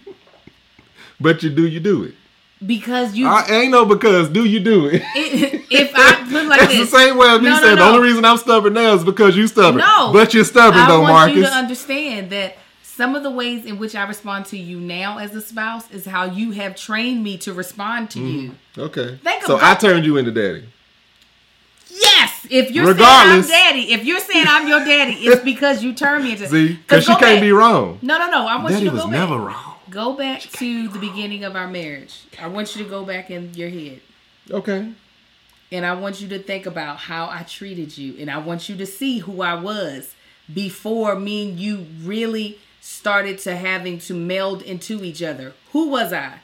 But you do, you do it. Because you I ain't no because do you do it. it if I put like That's this, the same way as me no, no, saying no. the only reason I'm stubborn now is because you stubborn. No, but you're stubborn I though, want Marcus. you to understand that some of the ways in which I respond to you now as a spouse is how you have trained me to respond to mm-hmm. you. Okay. Think so about I turned you into daddy. Yes, if you're Regardless. saying I'm daddy, if you're saying I'm your daddy, it's because you turned me into. See, because she go can't back. be wrong. No, no, no. I want Daddy you to was go never back. wrong. Go back to the beginning of our marriage. I want you to go back in your head. Okay. And I want you to think about how I treated you. And I want you to see who I was before me and you really started to having to meld into each other. Who was I?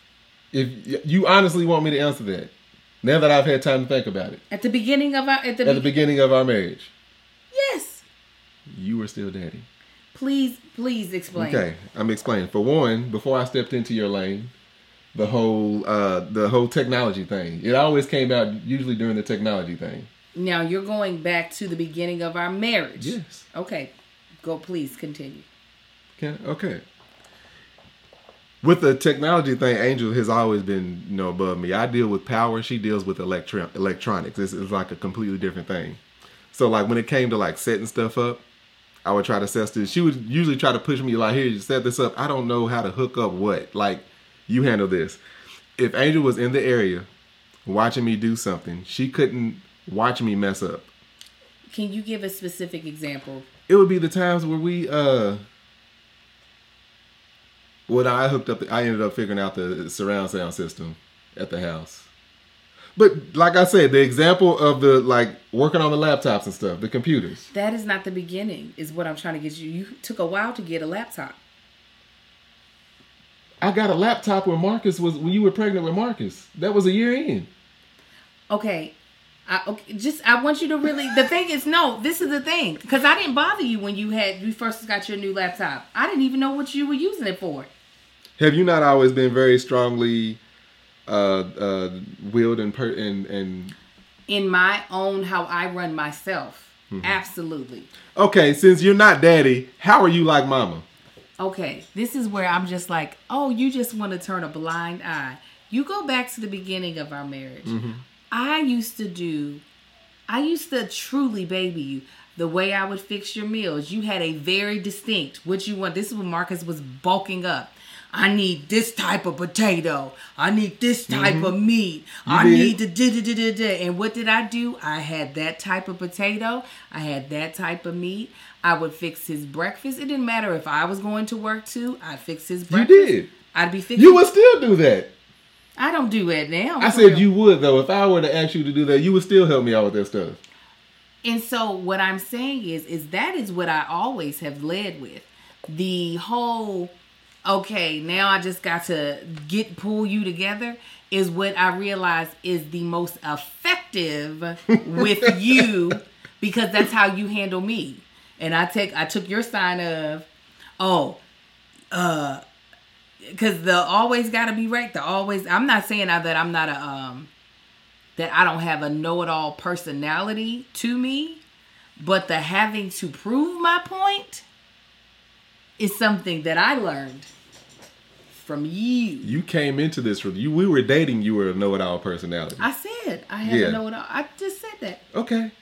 If you honestly want me to answer that, now that I've had time to think about it. At the beginning of our at the, at be- the beginning of our marriage. Yes. You were still daddy. Please, please explain. Okay, I'm explaining. For one, before I stepped into your lane, the whole uh, the whole technology thing. It always came out usually during the technology thing. Now you're going back to the beginning of our marriage. Yes. Okay. Go, please continue. Okay. Okay. With the technology thing, Angel has always been, you know, above me. I deal with power. She deals with electro- electronics. It's, it's like a completely different thing. So, like, when it came to, like, setting stuff up, I would try to set this. She would usually try to push me, like, here, you set this up. I don't know how to hook up what. Like, you handle this. If Angel was in the area watching me do something, she couldn't watch me mess up. Can you give a specific example? It would be the times where we, uh... When I hooked up, the, I ended up figuring out the surround sound system at the house. But like I said, the example of the, like, working on the laptops and stuff, the computers. That is not the beginning, is what I'm trying to get you. You took a while to get a laptop. I got a laptop when Marcus was, when you were pregnant with Marcus. That was a year in. Okay. I, okay, just I want you to really. The thing is, no. This is the thing, because I didn't bother you when you had you first got your new laptop. I didn't even know what you were using it for. Have you not always been very strongly uh, uh, willed and, per- and and in my own how I run myself? Mm-hmm. Absolutely. Okay, since you're not daddy, how are you like mama? Okay, this is where I'm just like, oh, you just want to turn a blind eye. You go back to the beginning of our marriage. Mm-hmm. I used to do, I used to truly baby you. The way I would fix your meals, you had a very distinct, what you want. This is when Marcus was bulking up. I need this type of potato. I need this type mm-hmm. of meat. You I did. need the da da da da da. And what did I do? I had that type of potato. I had that type of meat. I would fix his breakfast. It didn't matter if I was going to work too. I'd fix his breakfast. You did. I'd be fixing. You would still do that. I don't do that now. I said you would though. If I were to ask you to do that, you would still help me out with that stuff. And so what I'm saying is, is that is what I always have led with. The whole, okay, now I just got to get, pull you together is what I realize is the most effective with you because that's how you handle me. And I take, I took your sign of, oh, uh, because the always got to be right. The always, I'm not saying that I'm not a, um, that I don't have a know-it-all personality to me, but the having to prove my point is something that I learned from you. You came into this from you. We were dating. You were a know-it-all personality. I said I had yeah. a know-it-all. I just said that. Okay.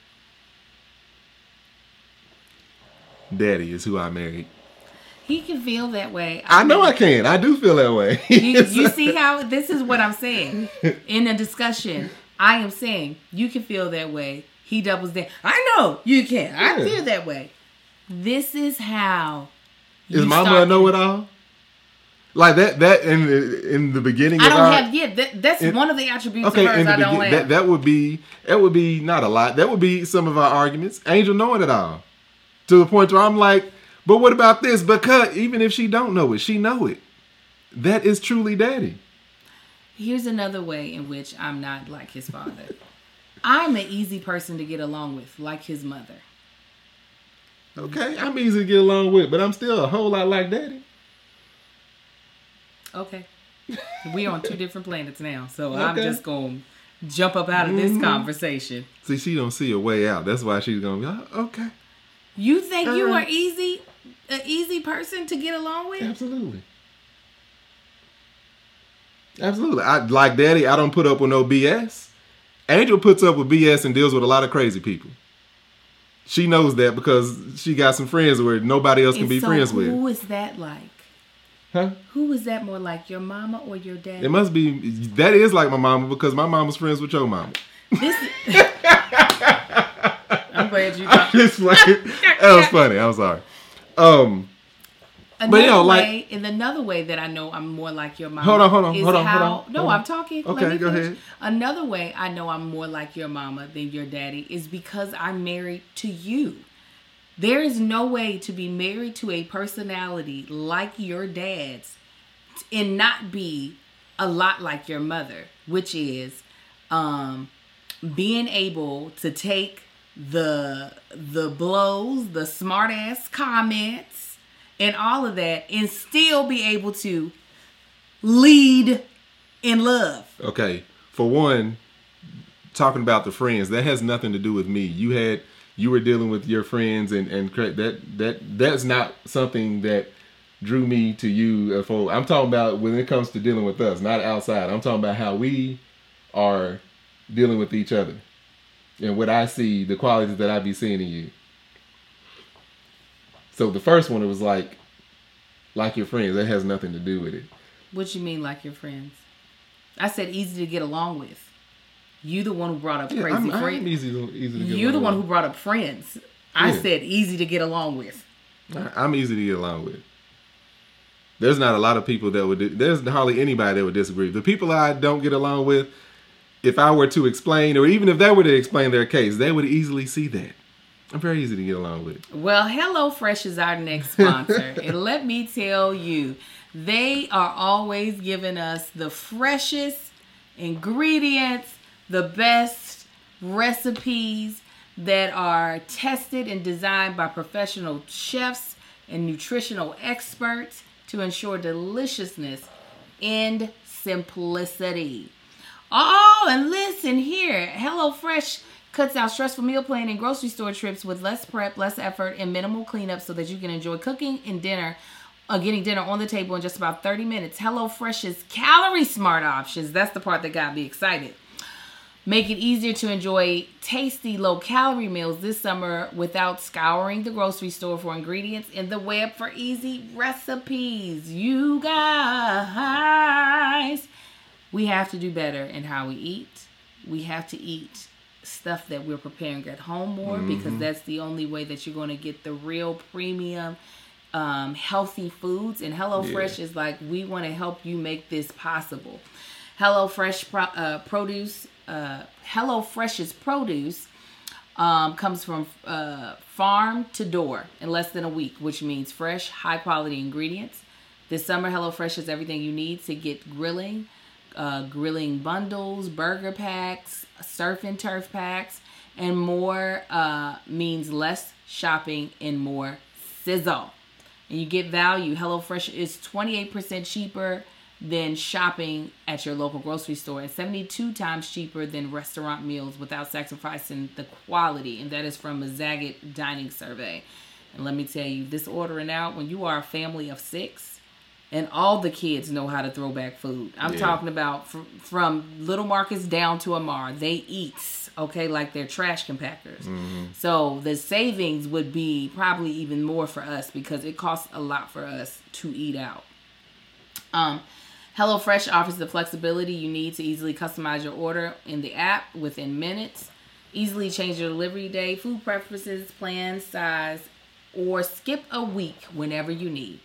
Daddy is who I married. He can feel that way. I, I know I can. I do feel that way. you, you see how this is what I'm saying in a discussion. I am saying you can feel that way. He doubles down. I know you can. Yeah. I feel that way. This is how. Is Mama a know-it-all? Like that? That in the, in the beginning. I of don't our, have. Yeah, that, that's in, one of the attributes okay, of hers I don't have. That, that would be. That would be not a lot. That would be some of our arguments. Angel knowing it all, to the point where I'm like, but what about this? Because even if she don't know it, she know it. That is truly Daddy. Here's another way in which I'm not like his father. I'm an easy person to get along with, like his mother. Okay, I'm easy to get along with, but I'm still a whole lot like Daddy. Okay. We on two different planets now, so okay. I'm just going to jump up out of this mm-hmm. conversation. See, she don't see a way out. That's why she's going to be like, oh, okay. You think All you right. are easy, an easy person to get along with? Absolutely. Absolutely. I like Daddy, I don't put up with no B S. Angel puts up with B S and deals with a lot of crazy people. She knows that because she got some friends where nobody else can and be so friends who with. Who is that like? Huh? Who is that more like, your mama or your dad? It must be, that is like my mama because my mama's friends with your mama. This I'm glad you talked. That was funny. I'm sorry. Um, Another but you know, way, like, in another way that I know I'm more like your mama. Hold on, hold on, is hold on, how, hold on. No, hold on. I'm talking. Okay, Let me go finish. ahead. Another way I know I'm more like your mama than your daddy is because I'm married to you. There is no way to be married to a personality like your dad's and not be a lot like your mother, which is um, being able to take the the blows, the smart ass comments, and all of that, and still be able to lead in love. Okay, for one, talking about the friends, that has nothing to do with me. You had you were dealing with your friends, and and that that that's not something that drew me to you. For I'm talking about when it comes to dealing with us, not outside. I'm talking about how we are dealing with each other, and what I see, the qualities that I be seeing in you. So the first one, it was like, like your friends. That has nothing to do with it. What you mean, like your friends? I said easy to get along with. You the one who brought up Yeah, crazy I'm, friends. I'm easy to, easy to get You're the along one with. who brought up friends. I Yeah. said easy to get along with. I'm easy to get along with. There's not a lot of people that would, there's hardly anybody that would disagree. The people I don't get along with, if I were to explain, or even if they were to explain their case, they would easily see that. I'm very easy to get along with. Well, HelloFresh is our next sponsor. And let me tell you, they are always giving us the freshest ingredients, the best recipes that are tested and designed by professional chefs and nutritional experts to ensure deliciousness and simplicity. Oh, and listen here. HelloFresh cuts out stressful meal planning and grocery store trips with less prep, less effort, and minimal cleanup so that you can enjoy cooking and dinner, uh, getting dinner on the table in just about thirty minutes. HelloFresh's calorie smart options, that's the part that got me excited, Make it easier to enjoy tasty, low-calorie meals this summer without scouring the grocery store for ingredients in the web for easy recipes. You guys, we have to do better in how we eat. We have to eat stuff that we're preparing at home more, mm-hmm. because that's the only way that you're going to get the real premium, um, healthy foods. And HelloFresh yeah. is like, we want to help you make this possible. HelloFresh pro- uh, produce, uh, HelloFresh's produce um, comes from uh, farm to door in less than a week, which means fresh, high quality ingredients. This summer, HelloFresh has everything you need to get grilling, uh, grilling bundles, burger packs, surf and turf packs, and more uh, means less shopping and more sizzle. And you get value. HelloFresh is twenty-eight percent cheaper than shopping at your local grocery store and seventy-two times cheaper than restaurant meals without sacrificing the quality. And that is from a Zagat dining survey. And let me tell you, this ordering out, when you are a family of six and all the kids know how to throw back food. I'm yeah. talking about from, from little Marcus down to Amar. They eat, okay, like they're trash compactors. Mm-hmm. So the savings would be probably even more for us because it costs a lot for us to eat out. Um, HelloFresh offers the flexibility you need to easily customize your order in the app within minutes. Easily change your delivery day, food preferences, plan, size, or skip a week whenever you need.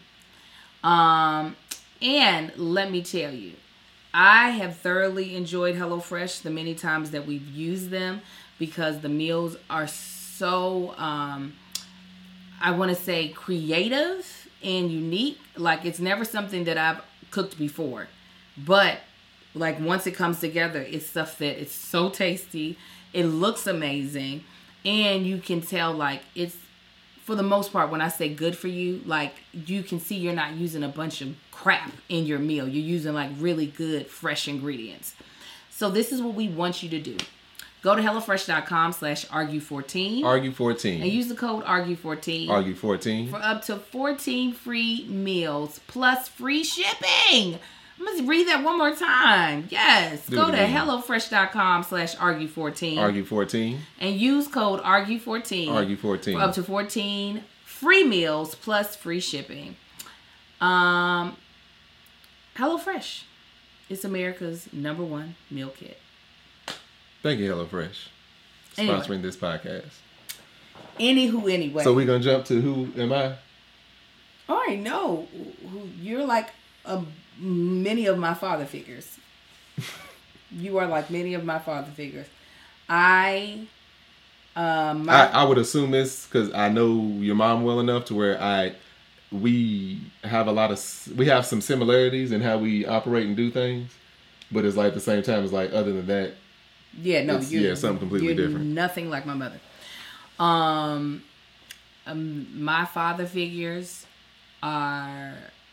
Um, and let me tell you, I have thoroughly enjoyed HelloFresh the many times that we've used them because the meals are so, um, I want to say creative and unique. Like it's never something that I've cooked before, but like once it comes together, it's stuff that it's so tasty. It looks amazing. And you can tell like it's, for the most part, when I say good for you, like you can see you're not using a bunch of crap in your meal. You're using like really good, fresh ingredients. So this is what we want you to do. Go to HelloFresh.com slash argue fourteen. argue fourteen. And use the code argue fourteen. argue fourteen. For up to fourteen free meals plus free shipping. I'm going to read that one more time. Yes. Do Go to HelloFresh.com slash argue fourteen. argue fourteen. And use code argue fourteen. argue fourteen. For up to fourteen free meals plus free shipping. Um, HelloFresh. It's America's number one meal kit. Thank you, HelloFresh, anyway. sponsoring this podcast. Anywho, anyway. So we're going to jump to who am I? I already know who you're like. A, many of my father figures. You are like many of my father figures. I, um, my, I, I would assume this because I know your mom well enough to where I, we have a lot of, we have some similarities in how we operate and do things, but it's like at the same time, it's like other than that, yeah, no, you're, yeah, something completely you're different. Nothing like my mother. Um, um, my father figures are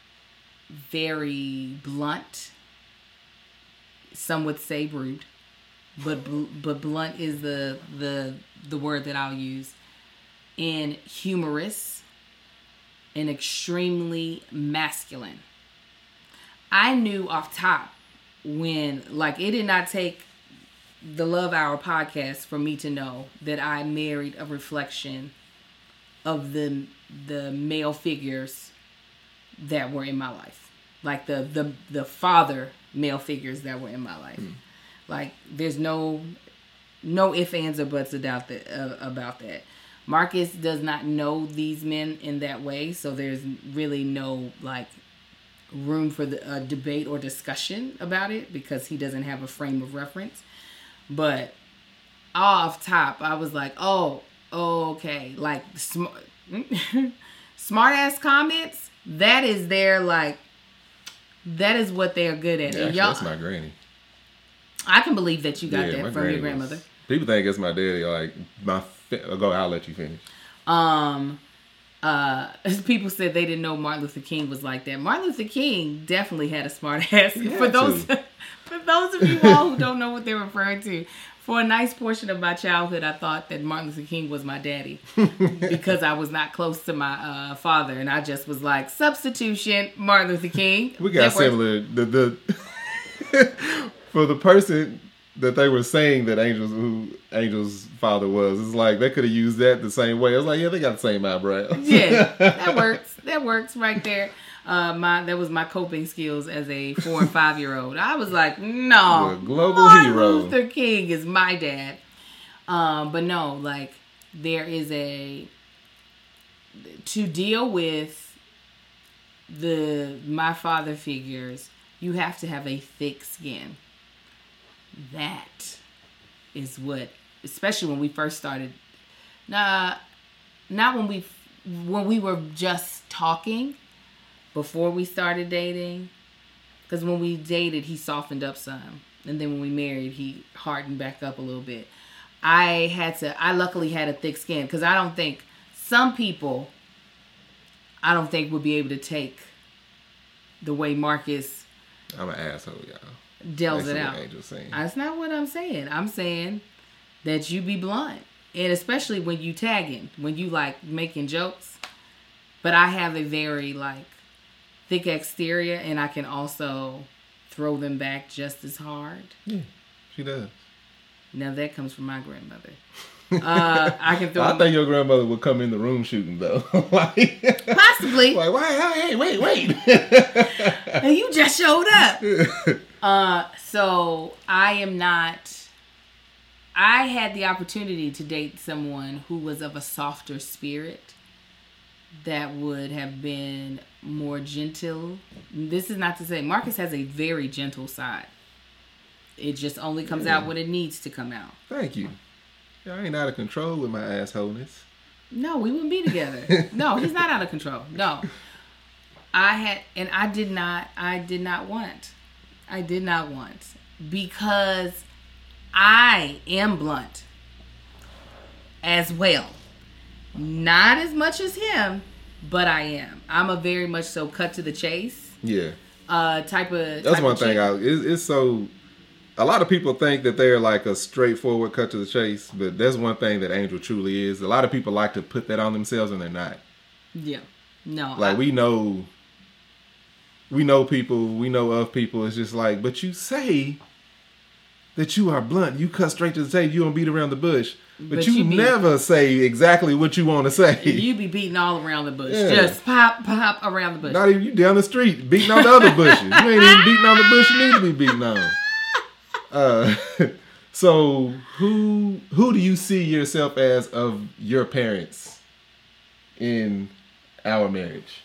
very blunt. Some would say rude, but but blunt is the the the word that I'll use. And humorous and extremely masculine. I knew off top when, like, it did not take the Love Hour podcast for me to know that I married a reflection of the the male figures that were in my life. Like the, the, the father male figures that were in my life. Mm. Like there's no, no ifs, ands, or buts about that, uh, about that. Marcus does not know these men in that way. So there's really no like room for the uh, debate or discussion about it because he doesn't have a frame of reference. But off top, I was like, oh, okay. Like smart, smart ass comments. That is their like, That is what they are good at. Yeah, actually, that's my granny. I can believe that you got yeah, that from your grandmother. Was, people think it's my daddy. Like my, go. I'll let you finish. Um, uh, people said they didn't know Martin Luther King was like that. Martin Luther King definitely had a smart ass. For those, for those of you all who don't know what they're referring to, for a nice portion of my childhood, I thought that Martin Luther King was my daddy because I was not close to my uh, father, and I just was like, substitution, Martin Luther King. We got similar. The the for the person that they were saying that Angel's who Angel's father was. It's like they could have used that the same way. I was like, yeah, they got the same eyebrows. Yeah, that works. That works right there. Uh, my that was my coping skills as a four and five year old. I was like, no, a global Martin hero. Luther King is my dad. Um, but no, like there is a to deal with the my father figures. You have to have a thick skin. That is what, especially when we first started. Nah, not when we when we were just talking. Before we started dating, because when we dated, he softened up some, and then when we married, he hardened back up a little bit. I had to. I luckily had a thick skin because I don't think some people. I don't think would be able to take the way Marcus. I'm an asshole, y'all. Deals it out. Saying. That's not what I'm saying. I'm saying that you be blunt, and especially when you tagging, when you like making jokes. But I have a very like. thick exterior, and I can also throw them back just as hard. Yeah, she does. Now that comes from my grandmother. Uh, I can throw. I them think your grandmother would come in the room shooting though. like, Possibly. Like, why? Hey, wait, wait. And you just showed up. Uh, so I am not. I had the opportunity to date someone who was of a softer spirit. That would have been more gentle. This is not to say Marcus has a very gentle side. It just only comes yeah. out when it needs to come out. Thank you. Yeah, I ain't out of control with my assholeness. No, we wouldn't be together. No, he's not out of control. No. I had, and I did not, I did not want. I did not want. Because I am blunt as well. Not as much as him, but I am. I'm a very much so cut to the chase. Yeah. Uh, type of. That's type one of thing. I it's, it's so. A lot of people think that they're like a straightforward cut to the chase, but that's one thing that Angel truly is. A lot of people like to put that on themselves, and they're not. Yeah. No. Like I, we know. We know people. We know of people. It's just like, but you say that you are blunt. You cut straight to the chase. You don't beat around the bush. But, but you, you be, never say exactly what you want to say. You be beating all around the bush. Yeah. Just pop, pop around the bush. Not even you down the street beating on the other bushes. You ain't even beating on the bush you need to be beating on. Uh, so who who do you see yourself as of your parents in our marriage?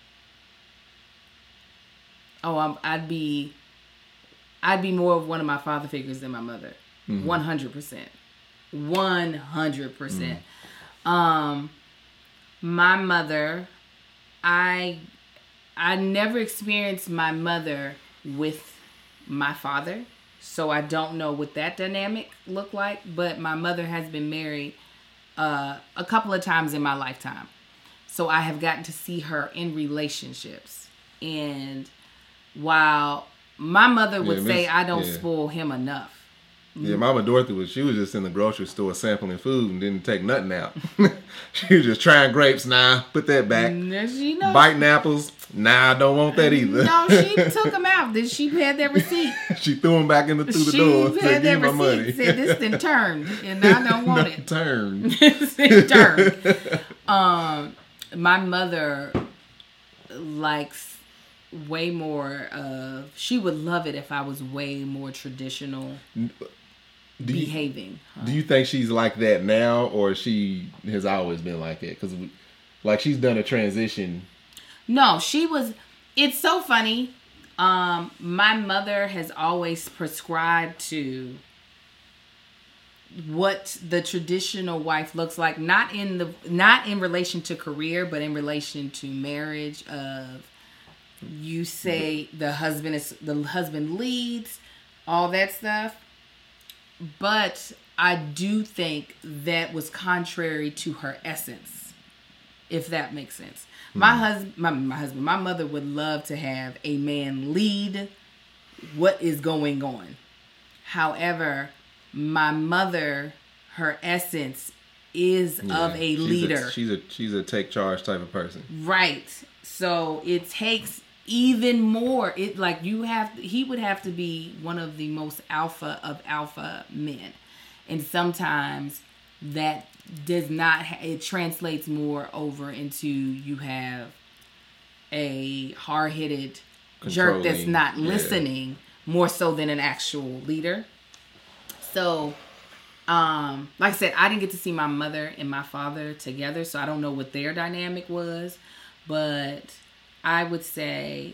Oh, I'm, I'd be, I'd be more of one of my father figures than my mother. One hundred percent. One hundred percent. Um, my mother, I, I never experienced my mother with my father, so I don't know what that dynamic looked like. But my mother has been married uh, a couple of times in my lifetime, so I have gotten to see her in relationships. And while my mother would yeah, say I don't yeah. spoil him enough. Yeah, Mama Dorothy was, she was just in the grocery store sampling food and didn't take nothing out. She was just trying grapes, nah, put that back. No, she knows. Biting apples, nah, I don't want that either. No, she took them out. Then she had that receipt. She threw them back in the, through the she door. She Said, had that give receipt. my money. Said this then turned, and I don't want it. Turned. It turned. Um, my mother likes way more of, she would love it if I was way more traditional. Do behaving. You, huh? Do you think she's like that now, or she has always been like that? Because, like, she's done a transition. No, she was. It's so funny. Um, my mother has always prescribed to what the traditional wife looks like, not in the not in relation to career, but in relation to marriage. Of you say the husband is the husband leads, all that stuff. But I do think that was contrary to her essence, if that makes sense. Mm. My husband, my, my husband, my mother would love to have a man lead what is going on. However, my mother, her essence is yeah, of a she's leader. A, she's a she's a take charge type of person. Right. So it takes even more. It like you have. He would have to be one of the most alpha of alpha men, and sometimes that does not. It translates more over into you have a hard-headed jerk that's not listening, yeah. more so than an actual leader. So, um, like I said, I didn't get to see my mother and my father together, so I don't know what their dynamic was, but I would say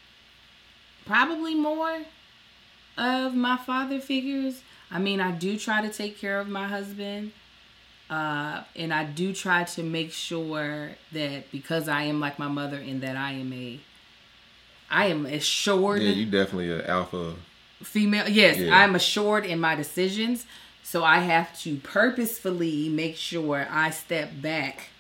probably more of my father figures. I mean, I do try to take care of my husband, uh, and I do try to make sure that because I am like my mother and that I am a, I am assured. Yeah, you definitely an alpha female. Yes, yeah. I'm assured in my decisions. So I have to purposefully make sure I step back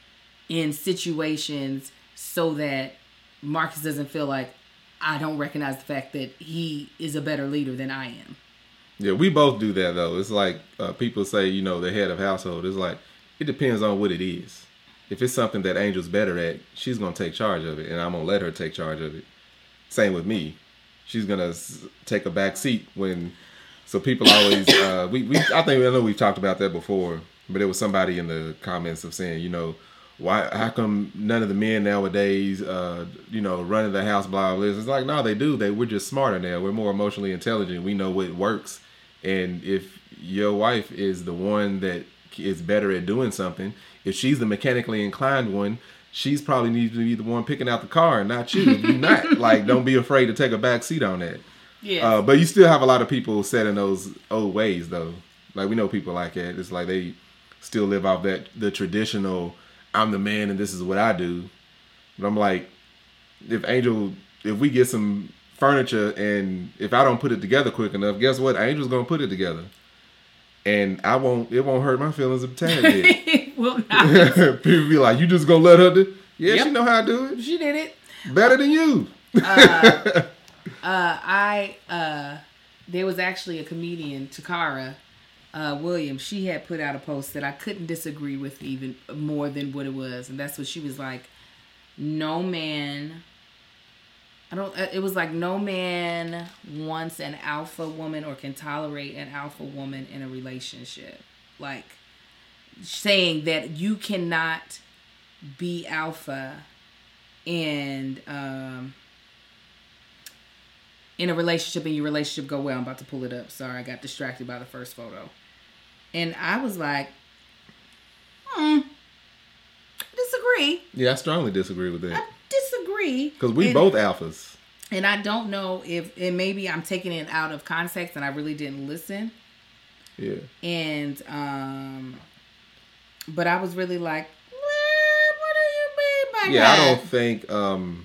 in situations so that Marcus doesn't feel like I don't recognize the fact that he is a better leader than I am. Yeah, we both do that, though. It's like uh, people say, you know, the head of household. It's like, it depends on what it is. If it's something that Angel's better at, she's going to take charge of it, and I'm going to let her take charge of it. Same with me. She's going to take a back seat when... So people always... Uh, we, we I think, I know we've talked about that before, but there was somebody in the comments of saying, you know, why? How come none of the men nowadays, uh, you know, running the house, blah, blah, blah. It's like, no, they do. They We're just smarter now. We're more emotionally intelligent. We know what works. And if your wife is the one that is better at doing something, if she's the mechanically inclined one, she's probably needs to be the one picking out the car and not you. You not. Like, don't be afraid to take a back seat on that. Yeah. Uh, but you still have a lot of people set in those old ways, though. Like, we know people like that. It's like they still live off that, the traditional, I'm the man and this is what I do. But I'm like, if Angel, if we get some furniture and if I don't put it together quick enough, guess what? Angel's going to put it together. And I won't, it won't hurt my feelings a tad bit. It will not. People be like, you just going to let her do? Yeah, Yep. She know how to do it. She did it. Better than you. uh, uh, I, uh, there was actually a comedian, Takara uh, Williams. She had put out a post that I couldn't disagree with even more than what it was. And that's what she was like, no man... I don't, it was like no man wants an alpha woman or can tolerate an alpha woman in a relationship. Like saying that you cannot be alpha and um, in a relationship and your relationship go well. I'm about to pull it up. Sorry, I got distracted by the first photo. And I was like, hmm, disagree. Yeah, I strongly disagree with that. I disagree. Because we and, both alphas. And I don't know if, and maybe I'm taking it out of context and I really didn't listen. Yeah. And, um, but I was really like, what, what do you mean by yeah, that? I don't think, um,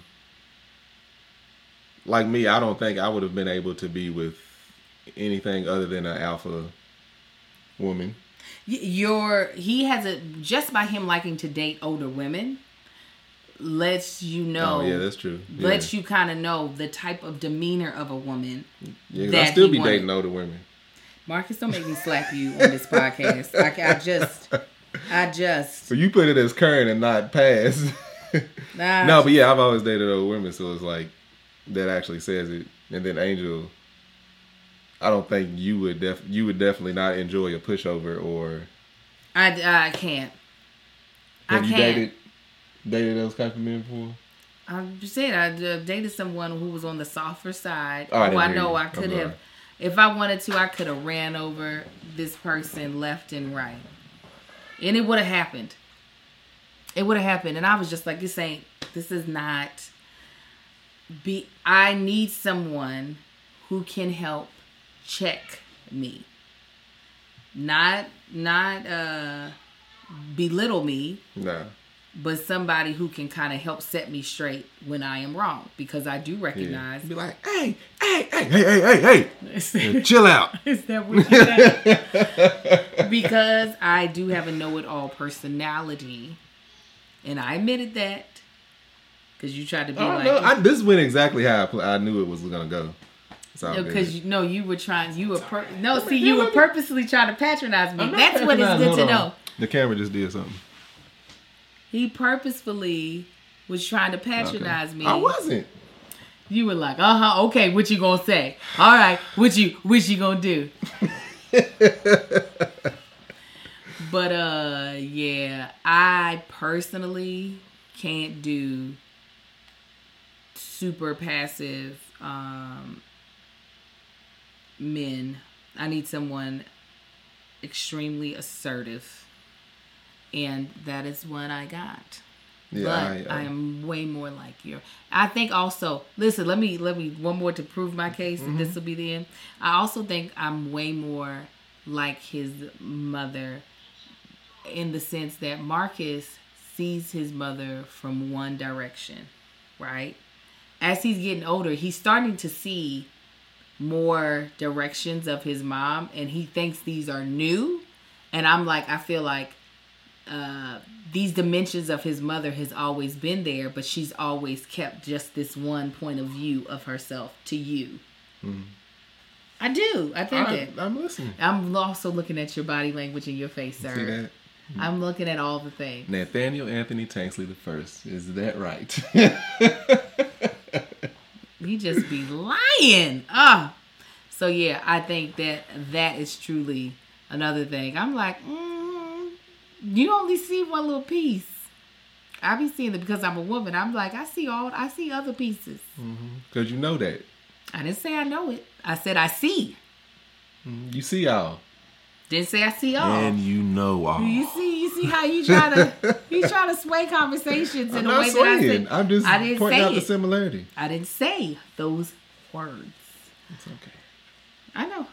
like me, I don't think I would have been able to be with anything other than an alpha woman. Your, he has a, just by him liking to date older women, lets you know. Oh, yeah, that's true. Yeah. Lets you kind of know the type of demeanor of a woman. Yeah, that I still be wanted. dating older women. Marcus, don't make me slap you on this podcast. I, I just, I just. So you put it as current and not past. Nah, no, but yeah, I've always dated older women, so it's like, that actually says it. And then Angel, I don't think you would def you would definitely not enjoy a pushover or. I, I can't. Have I you can't. dated dated those type of men before? I'm just saying, I uh, dated someone who was on the softer side. Oh, I who I didn't know hear you. I could I'm have, sorry. if I wanted to, I could have ran over this person left and right, and it would have happened. It would have happened, and I was just like, "This ain't. This is not." Be. I need someone who can help check me. Not, not uh, belittle me. Nah. But somebody who can kind of help set me straight when I am wrong. Because I do recognize. Yeah. Be like, hey, hey, hey, hey, hey, hey, hey. Yeah, chill out. Is that what you said? Because I do have a know-it-all personality. And I admitted that. Because you tried to be I like. know. I, this went exactly how I, pl- I knew it was going to go. Because you know you were trying, you were pur- no. See, you were purposely trying to patronize me. That's what it's good to know. The camera just did something. He purposefully was trying to patronize Okay. me. I wasn't. You were like, uh-huh, okay, what you gonna say? All right, what you what you gonna do? But uh yeah, I personally can't do super passive um men. I need someone extremely assertive, and that is what I got. Yeah, but I, I, I am way more like you. I think also, listen, let me let me one more to prove my case, mm-hmm. and this will be the end. I also think I'm way more like his mother, in the sense that Marcus sees his mother from one direction, right? As he's getting older, he's starting to see more directions of his mom, and he thinks these are new. And I'm like, I feel like uh, these dimensions of his mother has always been there, but she's always kept just this one point of view of herself to you. Mm. I do. I think I, it. I'm listening. I'm also looking at your body language in your face, sir. See that? I'm looking at all the things. Nathaniel Anthony Tanksley the First. Is that right? He just be lying. Ah. So yeah, I think that that is truly another thing. I'm like, mm, you only see one little piece. I be seeing it because I'm a woman. I'm like, I see all. I see other pieces. Because mm-hmm. you know that. I didn't say I know it. I said I see. Mm, you see all. Didn't say I see all. And you know all. You see, you see how you try to you try to sway conversations in I'm a not way swaying. that I said. I'm just I didn't pointing say out it. the similarity. I didn't say those words. It's okay. I know.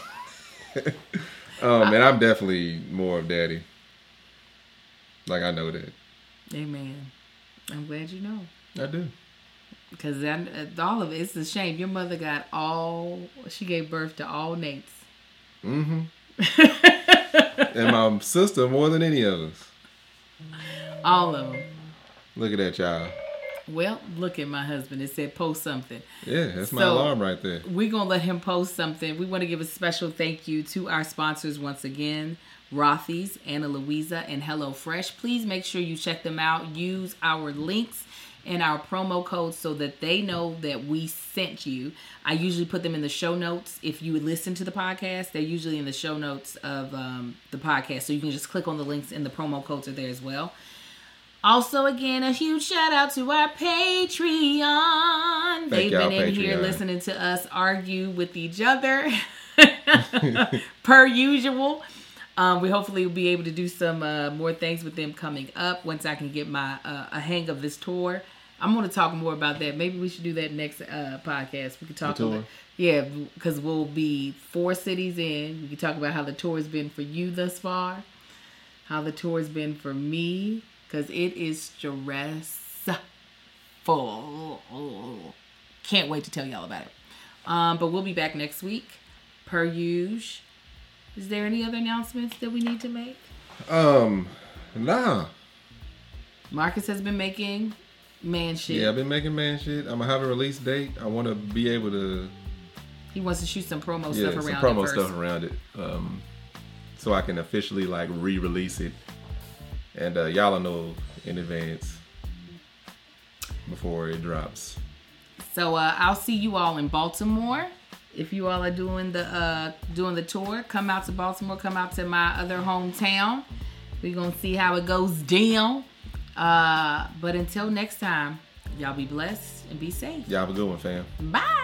um, and I'm definitely more of daddy. Like, I know that. Amen. I'm glad you know. I do. Because all of it, it's a shame. Your mother got all, she gave birth to all Nates. Mm-hmm. And my sister more than any of us. All of them. Look at that, y'all. Well, look at my husband. It said post something. Yeah, that's my so, alarm right there. We're going to let him post something. We want to give a special thank you to our sponsors once again, Rothy's, Ana Luisa, and HelloFresh. Please make sure you check them out. Use our links and our promo codes so that they know that we sent you. I usually put them in the show notes. If you listen to the podcast, they're usually in the show notes of um, the podcast. So you can just click on the links and the promo codes are there as well. Also, again, a huge shout out to our Patreon. Thank They've been in Patreon. Here listening to us argue with each other per usual. Um, we hopefully will be able to do some uh, more things with them coming up once I can get my uh, a hang of this tour. I'm going to talk more about that. Maybe we should do that next uh, podcast. We could talk about, yeah, because we'll be four cities in. We can talk about how the tour has been for you thus far, how the tour has been for me. Because it is stressful. Can't wait to tell y'all about it. Um, but we'll be back next week, per usual. Is there any other announcements that we need to make? Um, nah. Marcus has been making man shit. Yeah, I've been making man shit. I'm going to have a release date. I want to be able to... He wants to shoot some promo yeah, stuff some around promo it first. stuff around it. Um, so I can officially, like, re-release it. And uh, y'all will know in advance before it drops. So uh, I'll see you all in Baltimore. If you all are doing the uh, doing the tour, come out to Baltimore. Come out to my other hometown. We're going to see how it goes down. Uh, but until next time, y'all be blessed and be safe. Y'all have a good one, fam. Bye.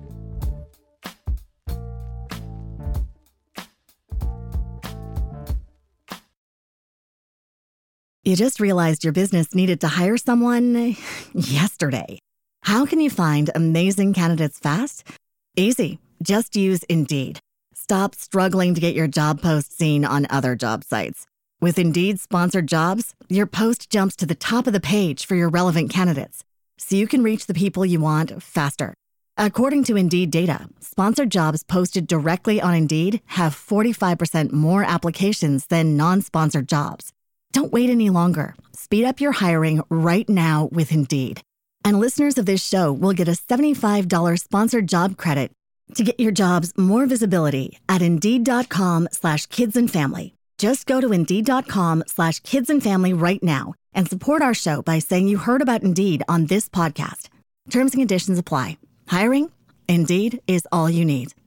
You just realized your business needed to hire someone yesterday. How can you find amazing candidates fast? Easy. Just use Indeed. Stop struggling to get your job post seen on other job sites. With Indeed sponsored jobs, your post jumps to the top of the page for your relevant candidates, so you can reach the people you want faster. According to Indeed data, sponsored jobs posted directly on Indeed have forty-five percent more applications than non-sponsored jobs. Don't wait any longer. Speed up your hiring right now with Indeed. And listeners of this show will get a seventy-five dollars sponsored job credit to get your jobs more visibility at Indeed.com slash kids and family. Just go to Indeed.com slash kids and family right now and support our show by saying you heard about Indeed on this podcast. Terms and conditions apply. Hiring? Indeed is all you need.